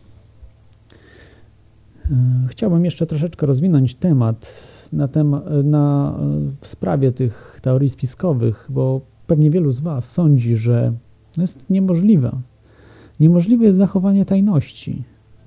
chciałbym jeszcze troszeczkę rozwinąć temat na tema, na, w sprawie tych teorii spiskowych, bo pewnie wielu z Was sądzi, że jest niemożliwe. Niemożliwe jest zachowanie tajności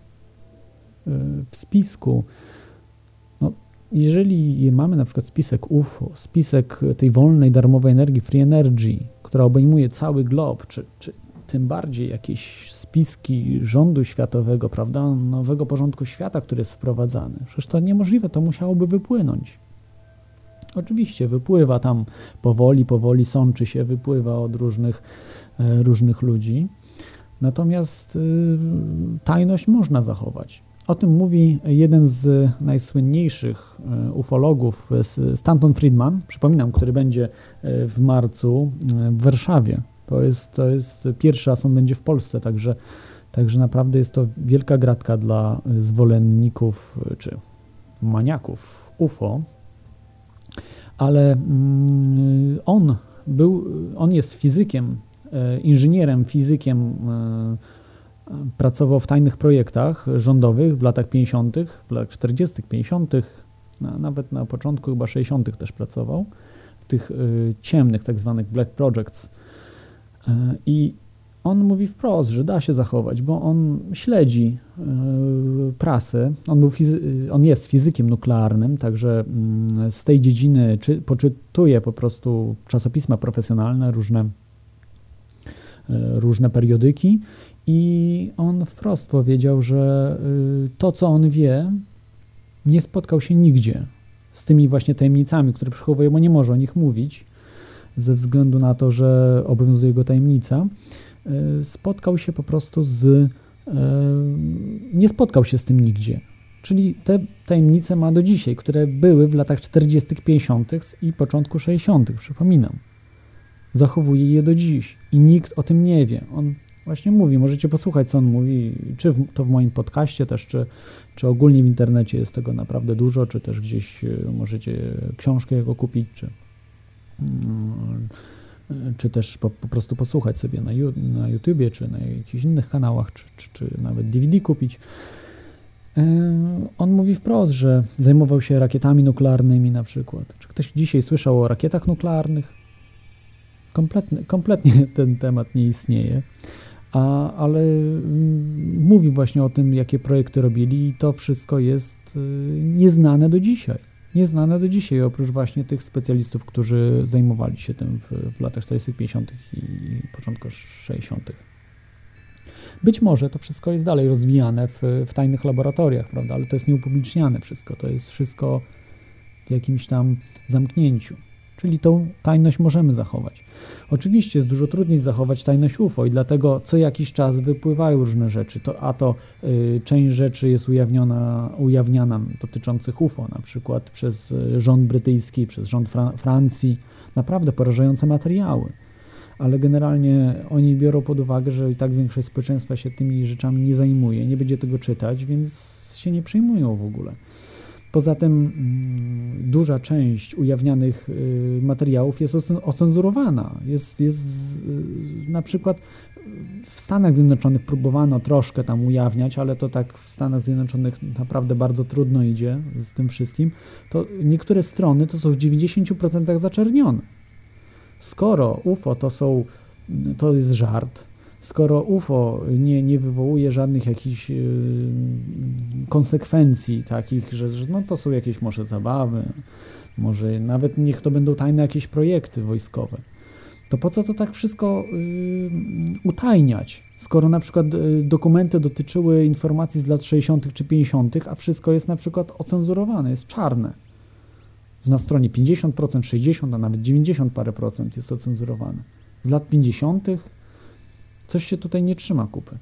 w spisku. No, jeżeli mamy na przykład spisek U F O, spisek tej wolnej, darmowej energii, free energy, która obejmuje cały glob, czy, czy tym bardziej jakieś spiski rządu światowego, prawda, nowego porządku świata, który jest wprowadzany. Przecież to niemożliwe, to musiałoby wypłynąć. Oczywiście wypływa tam powoli, powoli sączy się, wypływa od różnych, e, różnych ludzi. Natomiast y, tajność można zachować. O tym mówi jeden z najsłynniejszych ufologów, Stanton Friedman, przypominam, który będzie w marcu w Warszawie. To jest, to jest pierwszy raz, on będzie w Polsce, także, także naprawdę jest to wielka gratka dla zwolenników czy maniaków U F O. Ale mm, on był, on jest fizykiem, inżynierem, fizykiem, pracował w tajnych projektach rządowych w latach pięćdziesiątych, w latach czterdziestych, pięćdziesiątych, nawet na początku chyba sześćdziesiątych też pracował, w tych ciemnych tak zwanych black projects. I on mówi wprost, że da się zachować, bo on śledzi prasę, on, był fizy- on jest fizykiem nuklearnym, także z tej dziedziny czy, poczytuje po prostu czasopisma profesjonalne, różne, różne periodyki i on wprost powiedział, że to, co on wie, nie spotkał się nigdzie z tymi właśnie tajemnicami, które przechowuje, bo nie może o nich mówić, ze względu na to, że obowiązuje go tajemnica. Spotkał się po prostu z... nie spotkał się z tym nigdzie. Czyli te tajemnice ma do dzisiaj, które były w latach czterdziestych, pięćdziesiątych i początku sześćdziesiątych, przypominam. Zachowuje je do dziś i nikt o tym nie wie. On właśnie mówi, możecie posłuchać, co on mówi, czy w, to w moim podcaście też, czy, czy ogólnie w internecie jest tego naprawdę dużo, czy też gdzieś możecie książkę jego kupić, czy, czy też po, po prostu posłuchać sobie na, na YouTubie, czy na jakichś innych kanałach, czy, czy, czy nawet D V D kupić. On mówi wprost, że zajmował się rakietami nuklearnymi na przykład. Czy ktoś dzisiaj słyszał o rakietach nuklearnych? Kompletnie, kompletnie ten temat nie istnieje. A, ale mówi właśnie o tym, jakie projekty robili i to wszystko jest nieznane do dzisiaj. Nieznane do dzisiaj, oprócz właśnie tych specjalistów, którzy zajmowali się tym w, w latach czterdziestych, pięćdziesiątych i początku sześćdziesiątych. Być może to wszystko jest dalej rozwijane w, w tajnych laboratoriach, prawda, ale to jest nieupubliczniane wszystko, to jest wszystko w jakimś tam zamknięciu. Czyli tą tajność możemy zachować. Oczywiście jest dużo trudniej zachować tajność U F O i dlatego co jakiś czas wypływają różne rzeczy, to, a to y, część rzeczy jest ujawniona, ujawniana dotyczących U F O, na przykład przez rząd brytyjski, przez rząd Fra- Francji, naprawdę porażające materiały. Ale generalnie oni biorą pod uwagę, że i tak większość społeczeństwa się tymi rzeczami nie zajmuje, nie będzie tego czytać, więc się nie przejmują w ogóle. Poza tym mm, duża część ujawnianych y, materiałów jest ocenzurowana. Jest, jest y, na przykład w Stanach Zjednoczonych próbowano troszkę tam ujawniać, ale to tak w Stanach Zjednoczonych naprawdę bardzo trudno idzie z tym wszystkim. To niektóre strony to są w dziewięćdziesięciu procentach zaczernione. Skoro U F O to są, to jest żart, skoro U F O nie, nie wywołuje żadnych jakichś yy, konsekwencji takich, że, że no to są jakieś może zabawy, może nawet niech to będą tajne jakieś projekty wojskowe, to po co to tak wszystko yy, utajniać? Skoro na przykład yy, dokumenty dotyczyły informacji z lat sześćdziesiątych czy pięćdziesiątych, a wszystko jest na przykład ocenzurowane, jest czarne. Na stronie pięćdziesiąt procent, sześćdziesiąt procent, a nawet dziewięćdziesiąt parę procent jest ocenzurowane. Z lat pięćdziesiątych coś się tutaj nie trzyma kupy.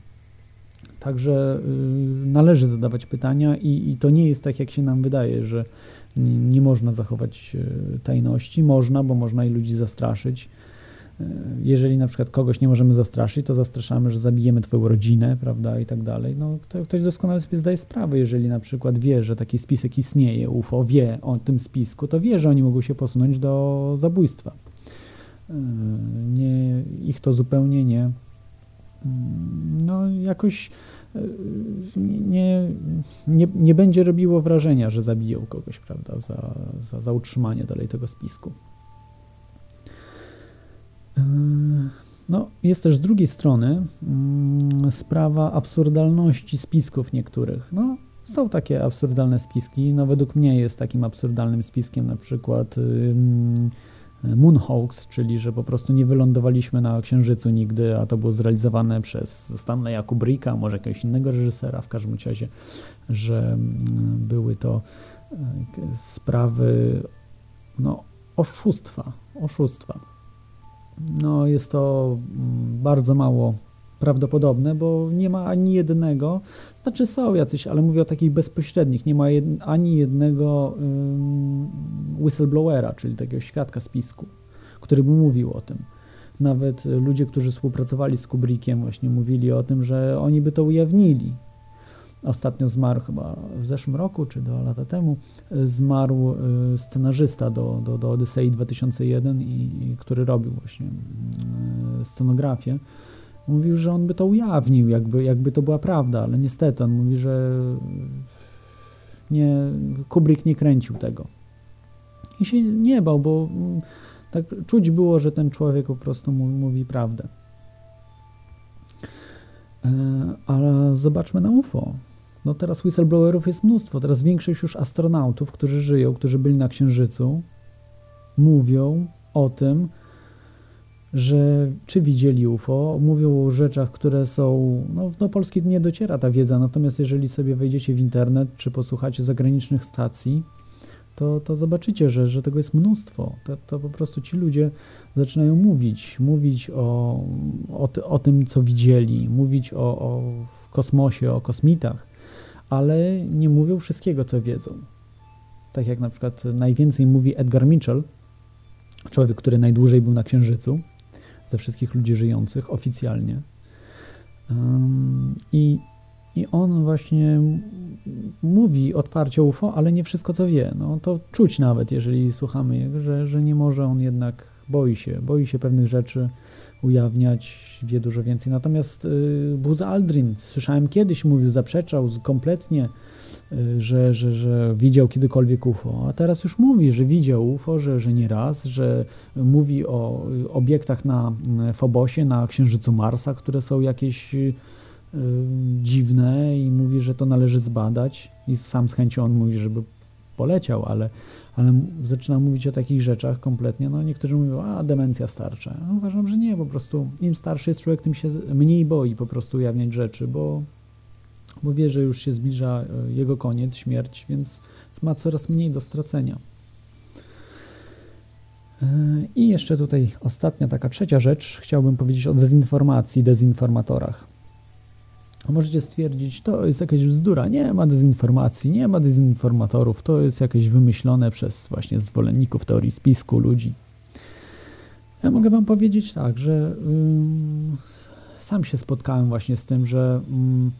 Także yy, należy zadawać pytania i, i to nie jest tak, jak się nam wydaje, że nie, nie można zachować yy, tajności. Można, bo można i ludzi zastraszyć. Yy, jeżeli na przykład kogoś nie możemy zastraszyć, to zastraszamy, że zabijemy twoją rodzinę, prawda, i tak dalej. No, to ktoś doskonale sobie zdaje sprawę, jeżeli na przykład wie, że taki spisek istnieje, U F O wie o tym spisku, to wie, że oni mogą się posunąć do zabójstwa. nie, ich to zupełnie nie, no jakoś nie, nie, nie będzie robiło wrażenia, że zabiją kogoś, prawda, za, za, za utrzymanie dalej tego spisku. No, jest też z drugiej strony mm, sprawa absurdalności spisków niektórych. No, są takie absurdalne spiski, no według mnie jest takim absurdalnym spiskiem na przykład ym, Moonhoax, czyli że po prostu nie wylądowaliśmy na Księżycu nigdy, a to było zrealizowane przez Stanleya Kubricka, może jakiegoś innego reżysera, w każdym razie, że ym, były to y, sprawy no, oszustwa, oszustwa. No jest to bardzo mało prawdopodobne, bo nie ma ani jednego, znaczy są jacyś, ale mówię o takich bezpośrednich, nie ma jed, ani jednego um, whistleblowera, czyli takiego świadka spisku, który by mówił o tym. Nawet ludzie, którzy współpracowali z Kubrickiem, właśnie mówili o tym, że oni by to ujawnili. Ostatnio zmarł chyba w zeszłym roku, czy dwa lata temu, zmarł scenarzysta do, do, do Odysei dwa tysiące jeden, i, i który robił właśnie scenografię. Mówił, że on by to ujawnił, jakby, jakby to była prawda, ale niestety on mówi, że nie, Kubrick nie kręcił tego. I się nie bał, bo tak czuć było, że ten człowiek po prostu mówi prawdę. Ale zobaczmy na U F O. No teraz whistleblowerów jest mnóstwo. Teraz większość już astronautów, którzy żyją, którzy byli na Księżycu, mówią o tym, że czy widzieli U F O, mówią o rzeczach, które są, no do Polski nie dociera ta wiedza, natomiast jeżeli sobie wejdziecie w internet, czy posłuchacie zagranicznych stacji, to, to zobaczycie, że, że tego jest mnóstwo. To, to po prostu ci ludzie zaczynają mówić, mówić o, o, ty, o tym, co widzieli, mówić o, o kosmosie, o kosmitach, ale nie mówią wszystkiego, co wiedzą. Tak jak na przykład najwięcej mówi Edgar Mitchell, człowiek, który najdłużej był na Księżycu, ze wszystkich ludzi żyjących oficjalnie. Um, i, I on właśnie mówi otwarcie o U F O, ale nie wszystko, co wie. No, to czuć nawet, jeżeli słuchamy jego, że, że nie może on jednak, boi się, boi się pewnych rzeczy ujawniać, wie dużo więcej. Natomiast y, Buzz Aldrin, słyszałem kiedyś, mówił, zaprzeczał kompletnie, y, że, że, że widział kiedykolwiek U F O, a teraz już mówi, że widział U F O, że, że nie raz, że mówi o obiektach na Fobosie, na Księżycu Marsa, które są jakieś y, dziwne, i mówi, że to należy zbadać, i sam z chęcią on mówi, żeby poleciał, ale, ale zaczyna mówić o takich rzeczach kompletnie. No niektórzy mówią, a demencja starcza. No, uważam, że nie, po prostu im starszy jest człowiek, tym się mniej boi po prostu ujawniać rzeczy, bo, bo wie, że już się zbliża jego koniec, śmierć, więc ma coraz mniej do stracenia. I jeszcze tutaj ostatnia, taka trzecia rzecz, chciałbym powiedzieć o dezinformacji, dezinformatorach. Możecie stwierdzić, to jest jakaś bzdura, nie ma dezinformacji, nie ma dezinformatorów, to jest jakieś wymyślone przez właśnie zwolenników teorii spisku ludzi. Ja mogę wam powiedzieć tak, że ym, sam się spotkałem właśnie z tym, że ym,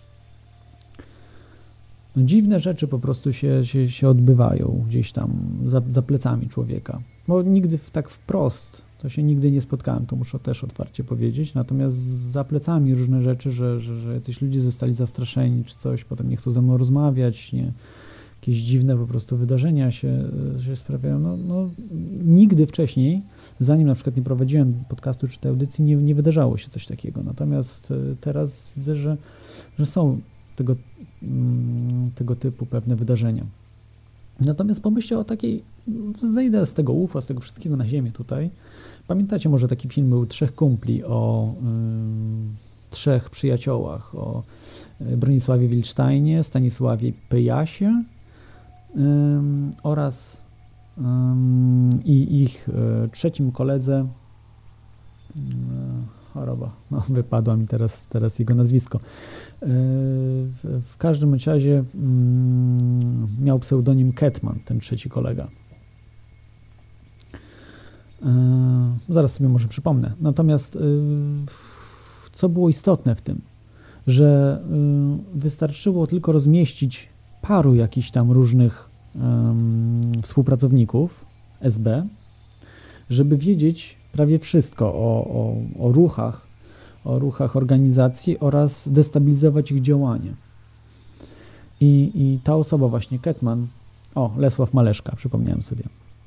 no, dziwne rzeczy po prostu się, się, się odbywają gdzieś tam za, za plecami człowieka. Bo nigdy tak wprost to się nigdy nie spotkałem, to muszę też otwarcie powiedzieć, natomiast za plecami różne rzeczy, że, że, że jacyś ludzie zostali zastraszeni czy coś, potem nie chcą ze mną rozmawiać, nie, jakieś dziwne po prostu wydarzenia się, się sprawiają. No, no, nigdy wcześniej, zanim na przykład nie prowadziłem podcastu czy tej audycji, nie, nie wydarzało się coś takiego, natomiast teraz widzę, że, że są tego, tego typu pewne wydarzenia. Natomiast pomyślcie o takiej, zejdę z tego U F O, z tego wszystkiego na ziemię tutaj. Pamiętacie może taki film był Trzech Kumpli o y, trzech przyjaciołach, o Bronisławie Wilcztajnie, Stanisławie Pyjasie y, oraz y, i ich y, trzecim koledze, y, choroba, no wypadła mi teraz, teraz jego nazwisko. W, w każdym razie mm, miał pseudonim Ketman, ten trzeci kolega. Yy, zaraz sobie może przypomnę. Natomiast yy, co było istotne w tym, że yy, wystarczyło tylko rozmieścić paru jakichś tam różnych yy, współpracowników S B, żeby wiedzieć prawie wszystko o, o, o ruchach, o ruchach organizacji oraz destabilizować ich działanie. I, i ta osoba właśnie, Ketman, o, Lesław Maleszka, przypomniałem sobie.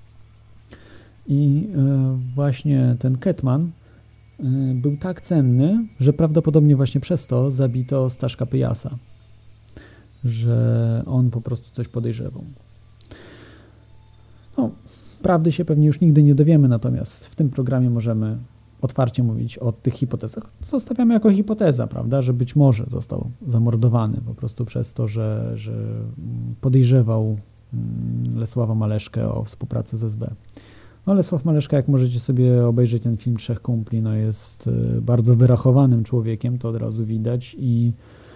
I e, właśnie ten Ketman e, był tak cenny, że prawdopodobnie właśnie przez to zabito Staszka Pyjasa, że on po prostu coś podejrzewał. No, prawdy się pewnie już nigdy nie dowiemy, natomiast w tym programie możemy otwarcie mówić o tych hipotezach. Zostawiamy jako hipoteza, prawda, że być może został zamordowany po prostu przez to, że, że podejrzewał Lesława Maleszkę o współpracę z S B. No, Lesław Maleszka, jak możecie sobie obejrzeć ten film Trzech Kumpli, no jest bardzo wyrachowanym człowiekiem, to od razu widać i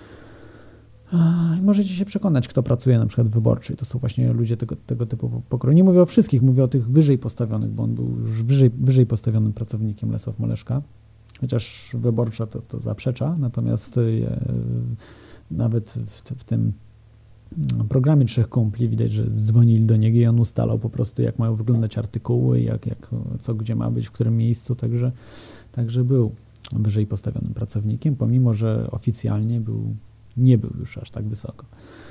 możecie się przekonać, kto pracuje na przykład w Wyborczej. To są właśnie ludzie tego, tego typu pokroju. Nie mówię o wszystkich, mówię o tych wyżej postawionych, bo on był już wyżej, wyżej postawionym pracownikiem, Lesław Maleszka. Chociaż Wyborcza to, to zaprzecza, natomiast e, nawet w, w tym programie Trzech Kumpli widać, że dzwonili do niego i on ustalał po prostu, jak mają wyglądać artykuły, jak, jak, co gdzie ma być, w którym miejscu, także, także był wyżej postawionym pracownikiem, pomimo że oficjalnie był nie był już aż tak wysoko.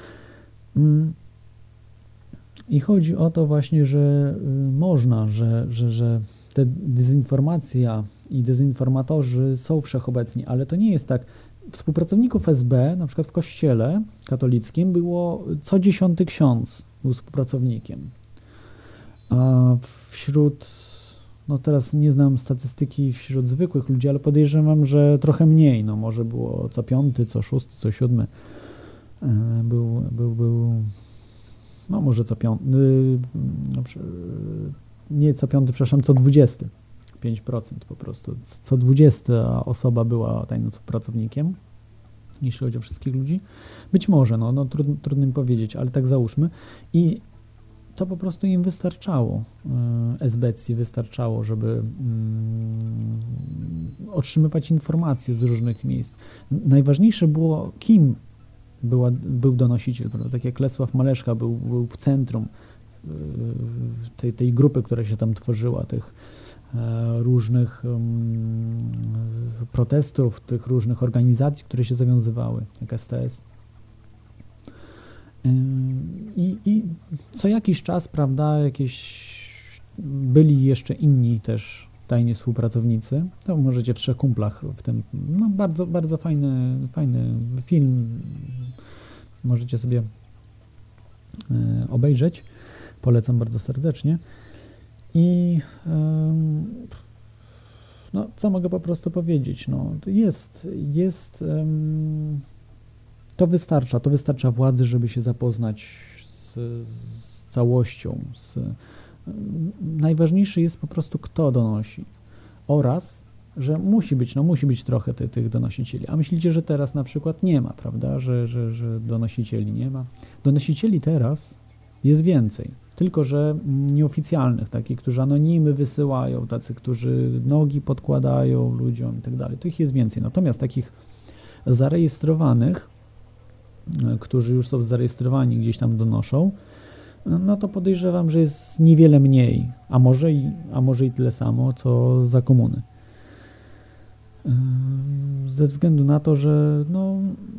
I chodzi o to właśnie, że można, że, że, że te dezinformacja i dezinformatorzy są wszechobecni, ale to nie jest tak. Współpracowników S B, na przykład w kościele katolickim, było co dziesiąty ksiądz był współpracownikiem. A wśród, no teraz nie znam statystyki wśród zwykłych ludzi, ale podejrzewam, że trochę mniej, no może było co piąty, co szósty, co siódmy. Był, był, był, no może co piąty, no, nie co piąty, przepraszam, co dwudziesty. pięć procent po prostu. Co dwudziesta osoba była tajnym współpracownikiem, jeśli chodzi o wszystkich ludzi. Być może, no, no trudno, trudno mi powiedzieć, ale tak załóżmy. I to po prostu im wystarczało, S B C wystarczało, żeby mm, otrzymywać informacje z różnych miejsc. Najważniejsze było, kim była, był donosiciel, prawda? Tak jak Lesław Maleszka był, był w centrum tej, tej grupy, która się tam tworzyła, tych różnych um, protestów, tych różnych organizacji, które się zawiązywały, jak S T S. I, I co jakiś czas, prawda, jakieś byli jeszcze inni też tajni współpracownicy. To możecie w Trzech Kumplach w tym, no bardzo, bardzo fajny, fajny film. Możecie sobie e, obejrzeć. Polecam bardzo serdecznie. I e, no, co mogę po prostu powiedzieć? No, to jest, jest um, to wystarcza, to wystarcza władzy, żeby się zapoznać z, z całością. Z, najważniejsze jest po prostu, kto donosi oraz, że musi być, no musi być trochę ty, tych donosicieli. A myślicie, że teraz na przykład nie ma, prawda, że, że, że donosicieli nie ma? Donosicieli teraz jest więcej, tylko że nieoficjalnych, takich, którzy anonimy wysyłają, tacy, którzy nogi podkładają ludziom i tak dalej. To ich jest więcej. Natomiast takich zarejestrowanych, którzy już są zarejestrowani, gdzieś tam donoszą, no to podejrzewam, że jest niewiele mniej, a może i, a może i tyle samo, co za komuny. Ze względu na to, że no,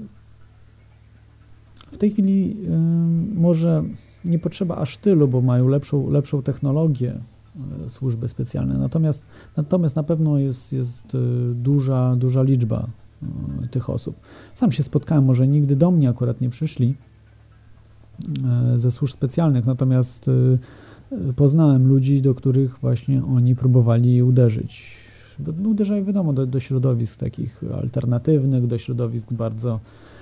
w tej chwili może nie potrzeba aż tylu, bo mają lepszą, lepszą technologię służby specjalne, natomiast, natomiast na pewno jest, jest duża, duża liczba tych osób. Sam się spotkałem, może nigdy do mnie akurat nie przyszli ze służb specjalnych, natomiast poznałem ludzi, do których właśnie oni próbowali uderzyć. Uderzają, wiadomo, do, do środowisk takich alternatywnych, do środowisk bardzo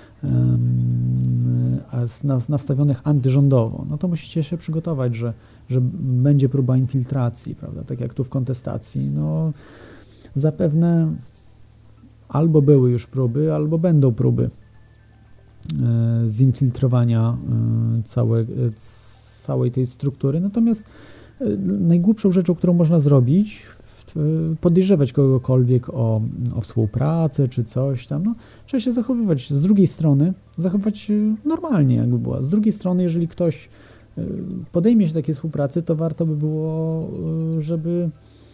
um, nastawionych antyrządowo. No to musicie się przygotować, że, że będzie próba infiltracji, prawda, tak jak tu w kontestacji. No zapewne albo były już próby, albo będą próby e, zinfiltrowania e, całe, e, całej tej struktury. Natomiast e, najgłupszą rzeczą, którą można zrobić, w, e, podejrzewać kogokolwiek o, o współpracę czy coś tam, no, trzeba się zachowywać. Z drugiej strony, zachowywać normalnie, jakby była. Z drugiej strony, jeżeli ktoś e, podejmie się takiej współpracy, to warto by było, e, żeby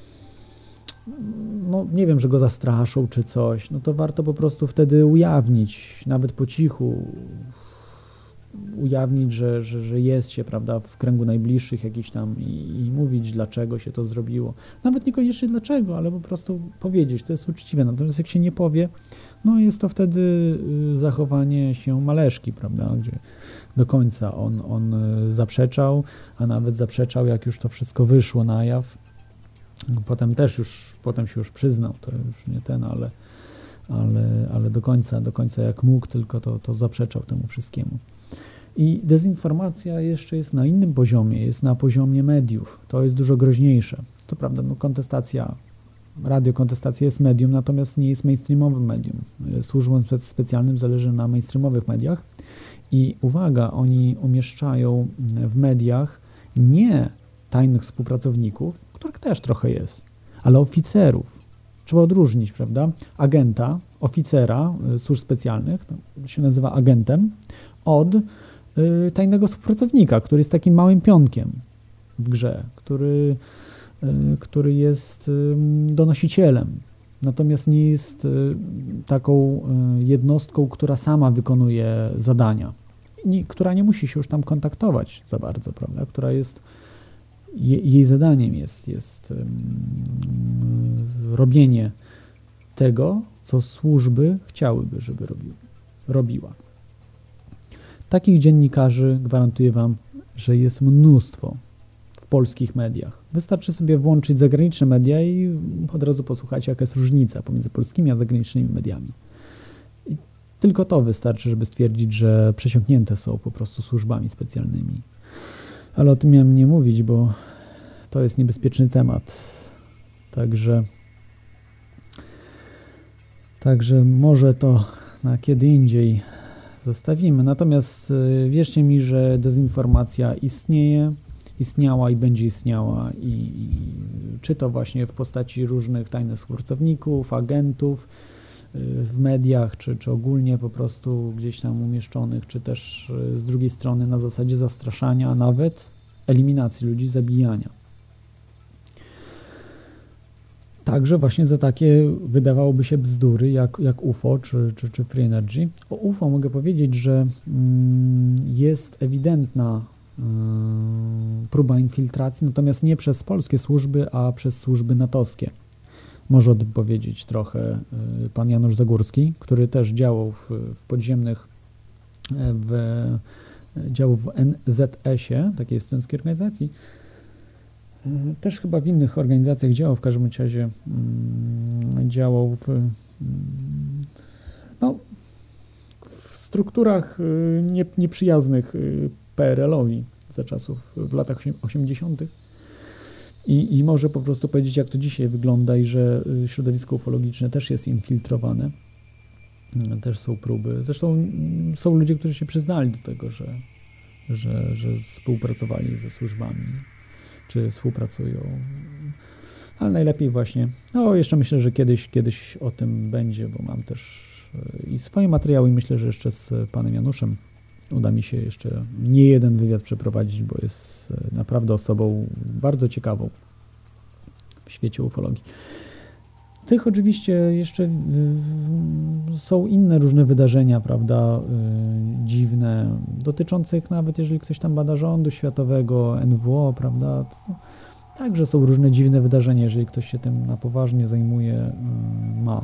no nie wiem, że go zastraszą czy coś, no to warto po prostu wtedy ujawnić, nawet po cichu, ujawnić, że, że, że jest się, prawda, w kręgu najbliższych jakiś tam i, i mówić, dlaczego się to zrobiło. Nawet niekoniecznie dlaczego, ale po prostu powiedzieć, to jest uczciwe. Natomiast jak się nie powie, no jest to wtedy y, zachowanie się Maleszki, prawda, gdzie do końca on, on y, zaprzeczał, a nawet zaprzeczał, jak już to wszystko wyszło na jaw. Potem też już, potem się już przyznał, to już nie ten, ale, ale, ale do końca, do końca jak mógł, tylko to, to zaprzeczał temu wszystkiemu. I dezinformacja jeszcze jest na innym poziomie, jest na poziomie mediów. To jest dużo groźniejsze. To prawda, no kontestacja, radiokontestacja jest medium, natomiast nie jest mainstreamowym medium. Służbom specjalnym zależy na mainstreamowych mediach i uwaga, oni umieszczają w mediach nie tajnych współpracowników, których też trochę jest, ale oficerów. Trzeba odróżnić, prawda, agenta, oficera służb specjalnych, to się nazywa agentem, od y, tajnego współpracownika, który jest takim małym pionkiem w grze, który, y, który jest y, donosicielem, natomiast nie jest y, taką y, jednostką, która sama wykonuje zadania, nie, która nie musi się już tam kontaktować za bardzo, prawda, która jest, je, jej zadaniem jest, jest y, y, robienie tego, co służby chciałyby, żeby robił, robiła. Takich dziennikarzy, gwarantuję Wam, że jest mnóstwo w polskich mediach. Wystarczy sobie włączyć zagraniczne media i od razu posłuchajcie, jaka jest różnica pomiędzy polskimi a zagranicznymi mediami. I tylko to wystarczy, żeby stwierdzić, że przesiąknięte są po prostu służbami specjalnymi. Ale o tym miałem nie mówić, bo to jest niebezpieczny temat. Także, także może to na kiedy indziej zostawimy. Natomiast wierzcie mi, że dezinformacja istnieje, istniała i będzie istniała i, i czy to właśnie w postaci różnych tajnych współpracowników, agentów w mediach, czy, czy ogólnie po prostu gdzieś tam umieszczonych, czy też z drugiej strony na zasadzie zastraszania, a nawet eliminacji ludzi, zabijania. Także właśnie za takie wydawałoby się bzdury jak, jak U F O czy, czy, czy Free Energy. O U F O mogę powiedzieć, że mm, jest ewidentna mm, próba infiltracji, natomiast nie przez polskie służby, a przez służby natowskie. Może o tym powiedzieć trochę y, pan Janusz Zagórski, który też działał w, w podziemnych, w, działał w N Z S-ie, takiej studenckiej organizacji. Też chyba w innych organizacjach działał, w każdym razie mm, działał w, no, w strukturach y, nie, nieprzyjaznych y, P R L-owi za czasów w latach osiemdziesiątych. I, I może po prostu powiedzieć, jak to dzisiaj wygląda i że środowisko ufologiczne też jest infiltrowane. Też są próby. Zresztą mm, są ludzie, którzy się przyznali do tego, że, że, że współpracowali ze służbami, czy współpracują, ale najlepiej właśnie, no jeszcze myślę, że kiedyś, kiedyś o tym będzie, bo mam też i swoje materiały i myślę, że jeszcze z panem Januszem uda mi się jeszcze nie jeden wywiad przeprowadzić, bo jest naprawdę osobą bardzo ciekawą w świecie ufologii. Tych oczywiście jeszcze są inne różne wydarzenia, prawda, dziwne, dotyczących nawet, jeżeli ktoś tam bada rządu światowego, N W O, prawda, to także są różne dziwne wydarzenia, jeżeli ktoś się tym na poważnie zajmuje, ma.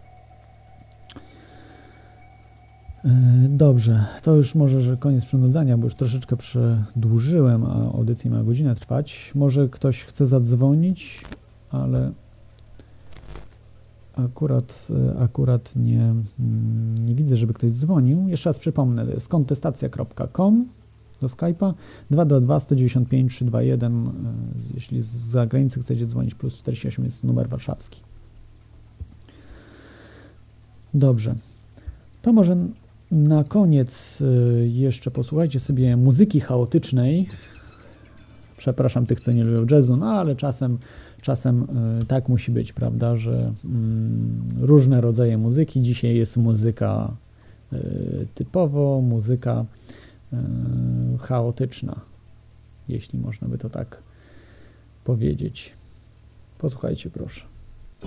Dobrze, to już może, że koniec przynudzania, bo już troszeczkę przedłużyłem, a audycja ma godzinę trwać. Może ktoś chce zadzwonić, ale akurat, akurat nie, nie widzę, żeby ktoś dzwonił. Jeszcze raz przypomnę, to jest kontestacja kropka com do Skype'a, dwa dwa dwa, sto dziewięćdziesiąt pięć, trzysta dwadzieścia jeden. Jeśli z zagranicy chcecie dzwonić, plus czterdzieści osiem jest numer warszawski. Dobrze. To może na koniec jeszcze posłuchajcie sobie muzyki chaotycznej. Przepraszam tych, co nie lubią jazzu, no ale czasem, czasem tak musi być, prawda, że mm, różne rodzaje muzyki. Dzisiaj jest muzyka y, typowo, muzyka y, chaotyczna, jeśli można by to tak powiedzieć. Posłuchajcie proszę.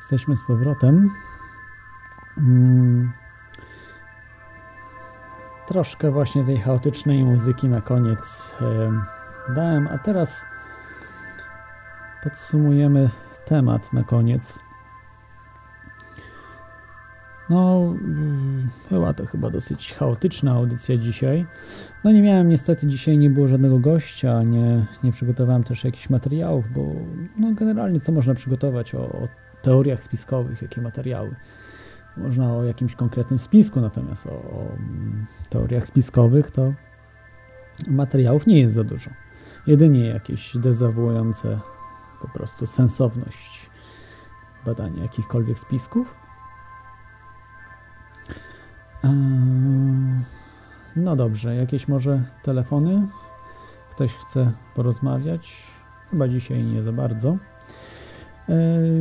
Jesteśmy z powrotem. Hmm. Troszkę właśnie tej chaotycznej muzyki na koniec e, dałem, a teraz podsumujemy temat na koniec. No, była to chyba dosyć chaotyczna audycja dzisiaj. No nie miałem niestety dzisiaj, nie było żadnego gościa, nie, nie przygotowałem też jakichś materiałów, bo no generalnie co można przygotować o, o teoriach spiskowych, jakie materiały. Można o jakimś konkretnym spisku, natomiast o, o teoriach spiskowych to materiałów nie jest za dużo. Jedynie jakieś dezawuujące po prostu sensowność badania jakichkolwiek spisków. No dobrze, jakieś może telefony? Ktoś chce porozmawiać? Chyba dzisiaj nie za bardzo. Yy,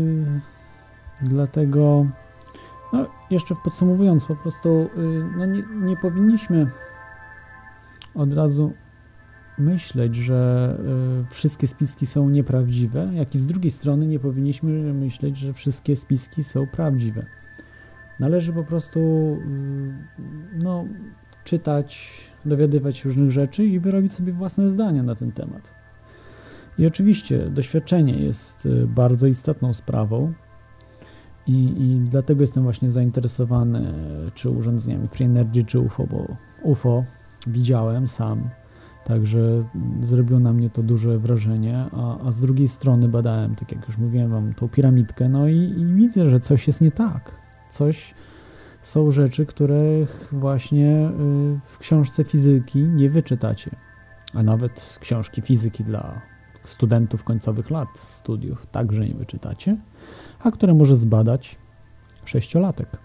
dlatego no, jeszcze podsumowując, po prostu yy, no nie, nie powinniśmy od razu myśleć, że yy, wszystkie spiski są nieprawdziwe, jak i z drugiej strony nie powinniśmy myśleć, że wszystkie spiski są prawdziwe. Należy po prostu no, czytać, dowiadywać się różnych rzeczy i wyrobić sobie własne zdania na ten temat. I oczywiście doświadczenie jest bardzo istotną sprawą i, i dlatego jestem właśnie zainteresowany czy urządzeniami Free Energy, czy U F O, bo U F O widziałem sam, także zrobiło na mnie to duże wrażenie, a, a z drugiej strony badałem, tak jak już mówiłem wam, tą piramidkę, no i, i widzę, że coś jest nie tak. Coś, są rzeczy, których właśnie w książce fizyki nie wyczytacie, a nawet książki fizyki dla studentów końcowych lat studiów także nie wyczytacie, a które może zbadać sześciolatek.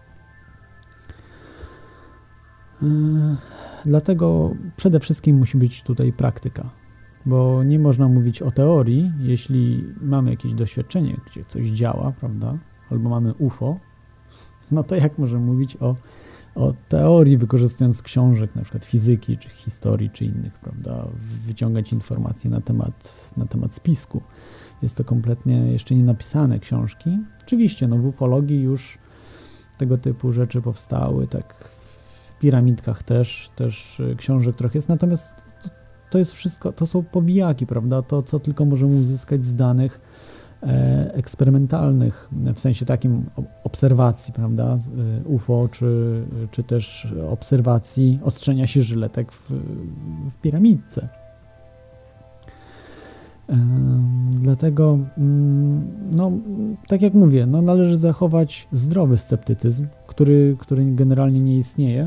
Dlatego przede wszystkim musi być tutaj praktyka, bo nie można mówić o teorii, jeśli mamy jakieś doświadczenie, gdzie coś działa, prawda, albo mamy U F O, no to jak możemy mówić o, o teorii, wykorzystując książek, na przykład fizyki, czy historii, czy innych, prawda, wyciągać informacje na temat, na temat spisku. Jest to kompletnie jeszcze nie napisane książki. Oczywiście, no w ufologii już tego typu rzeczy powstały, tak w piramidkach też, też książek trochę jest, natomiast to jest wszystko, to są powijaki, prawda, to co tylko możemy uzyskać z danych eksperymentalnych, w sensie takim obserwacji, prawda, U F O, czy, czy też obserwacji ostrzenia się żyletek w, w piramidce. Dlatego, no, tak jak mówię, no, należy zachować zdrowy sceptycyzm, który, który generalnie nie istnieje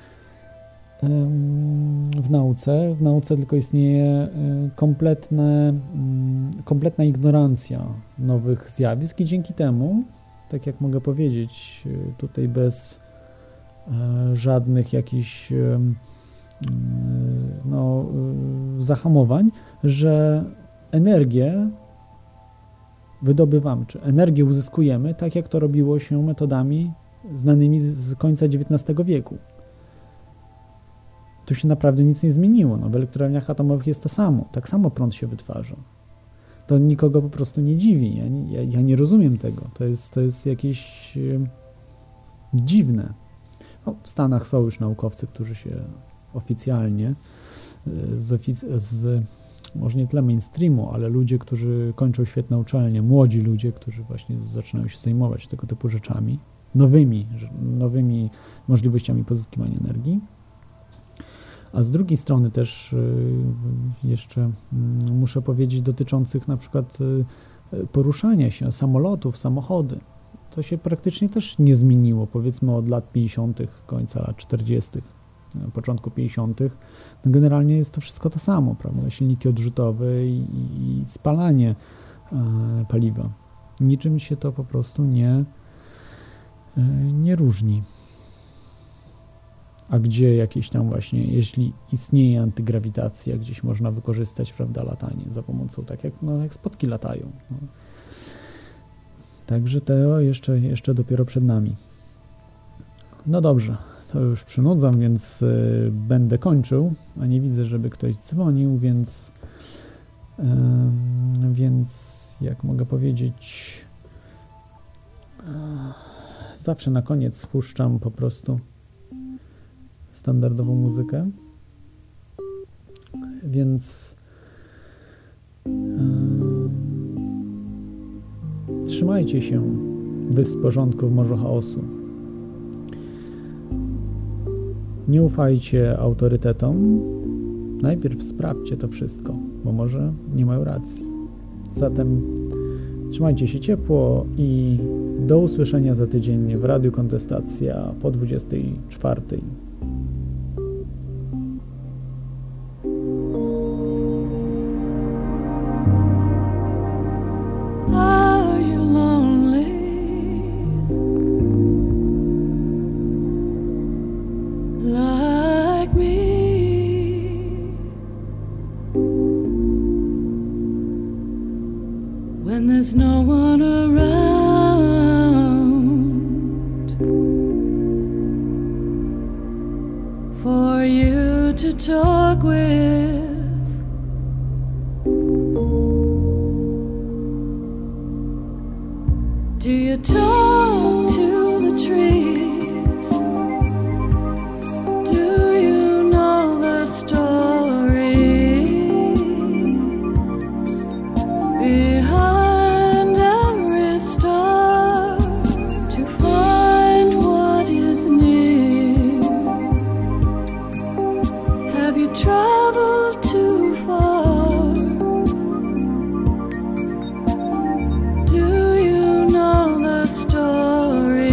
w nauce. W nauce tylko istnieje kompletne, kompletna ignorancja nowych zjawisk i dzięki temu, tak jak mogę powiedzieć, tutaj bez żadnych jakichś no, zahamowań, że energię wydobywamy, czy energię uzyskujemy, tak jak to robiło się metodami znanymi z końca dziewiętnastego wieku. Tu się naprawdę nic nie zmieniło. No, w elektrowniach atomowych jest to samo. Tak samo prąd się wytwarza. To nikogo po prostu nie dziwi. Ja nie, ja, ja nie rozumiem tego. To jest, to jest jakieś e, dziwne. No, w Stanach są już naukowcy, którzy się oficjalnie e, z, ofic- z może nie tyle mainstreamu, ale ludzie, którzy kończą świetne uczelnie, młodzi ludzie, którzy właśnie zaczynają się zajmować tego typu rzeczami, nowymi, nowymi możliwościami pozyskiwania energii. A z drugiej strony też jeszcze muszę powiedzieć dotyczących na przykład poruszania się samolotów, samochody. To się praktycznie też nie zmieniło, powiedzmy od lat pięćdziesiątych, końca lat czterdziestych, początku pięćdziesiątych. No generalnie jest to wszystko to samo, prawda? Silniki odrzutowe i, i spalanie e, paliwa. Niczym się to po prostu nie, e, nie różni. A gdzie jakieś tam właśnie, jeśli istnieje antygrawitacja, gdzieś można wykorzystać, prawda, latanie za pomocą, tak jak, no, jak spotki latają. No. Także to jeszcze, jeszcze dopiero przed nami. No dobrze, to już przynudzam, więc y, będę kończył, a nie widzę, żeby ktoś dzwonił, więc, y, więc jak mogę powiedzieć, Zawsze na koniec spuszczam po prostu standardową muzykę. Więc yy, trzymajcie się wysp porządku w Morzu Chaosu. Nie ufajcie autorytetom. Najpierw sprawdźcie to wszystko, bo może nie mają racji. Zatem trzymajcie się ciepło i do usłyszenia za tydzień w Radiu Kontestacja po dwudziestej czwartej.
When there's no one around for you to talk with, do you talk to the trees? Do you know the story behind travel too far? Do you know the story?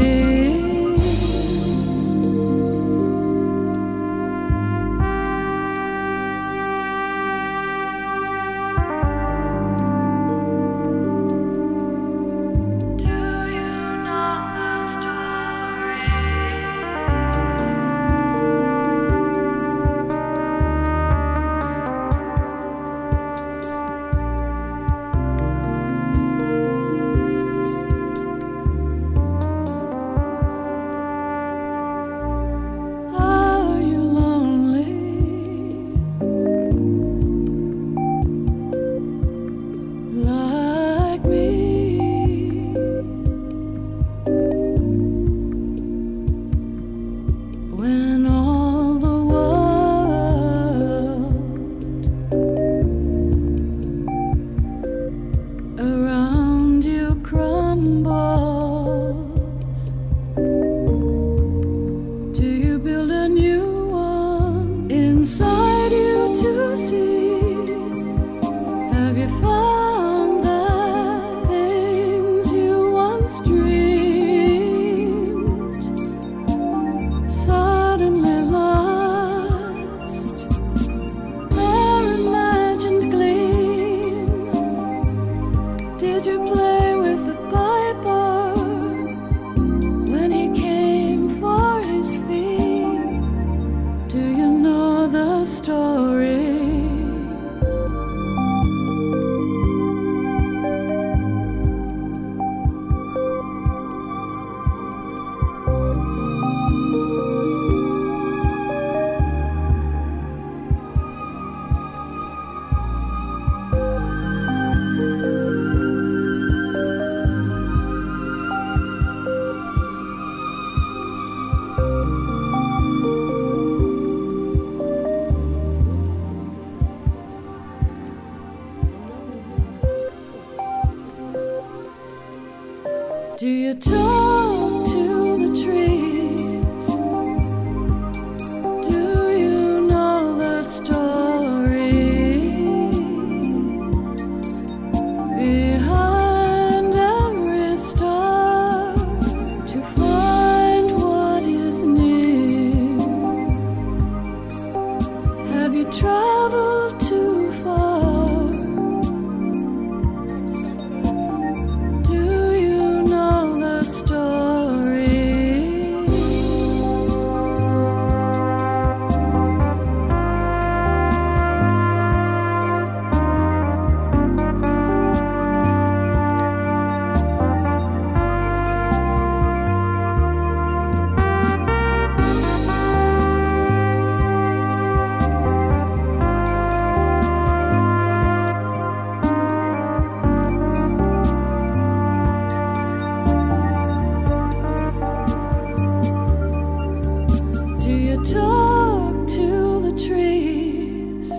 you talk to the trees?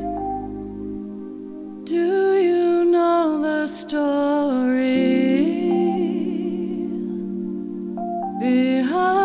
Do you know the story behind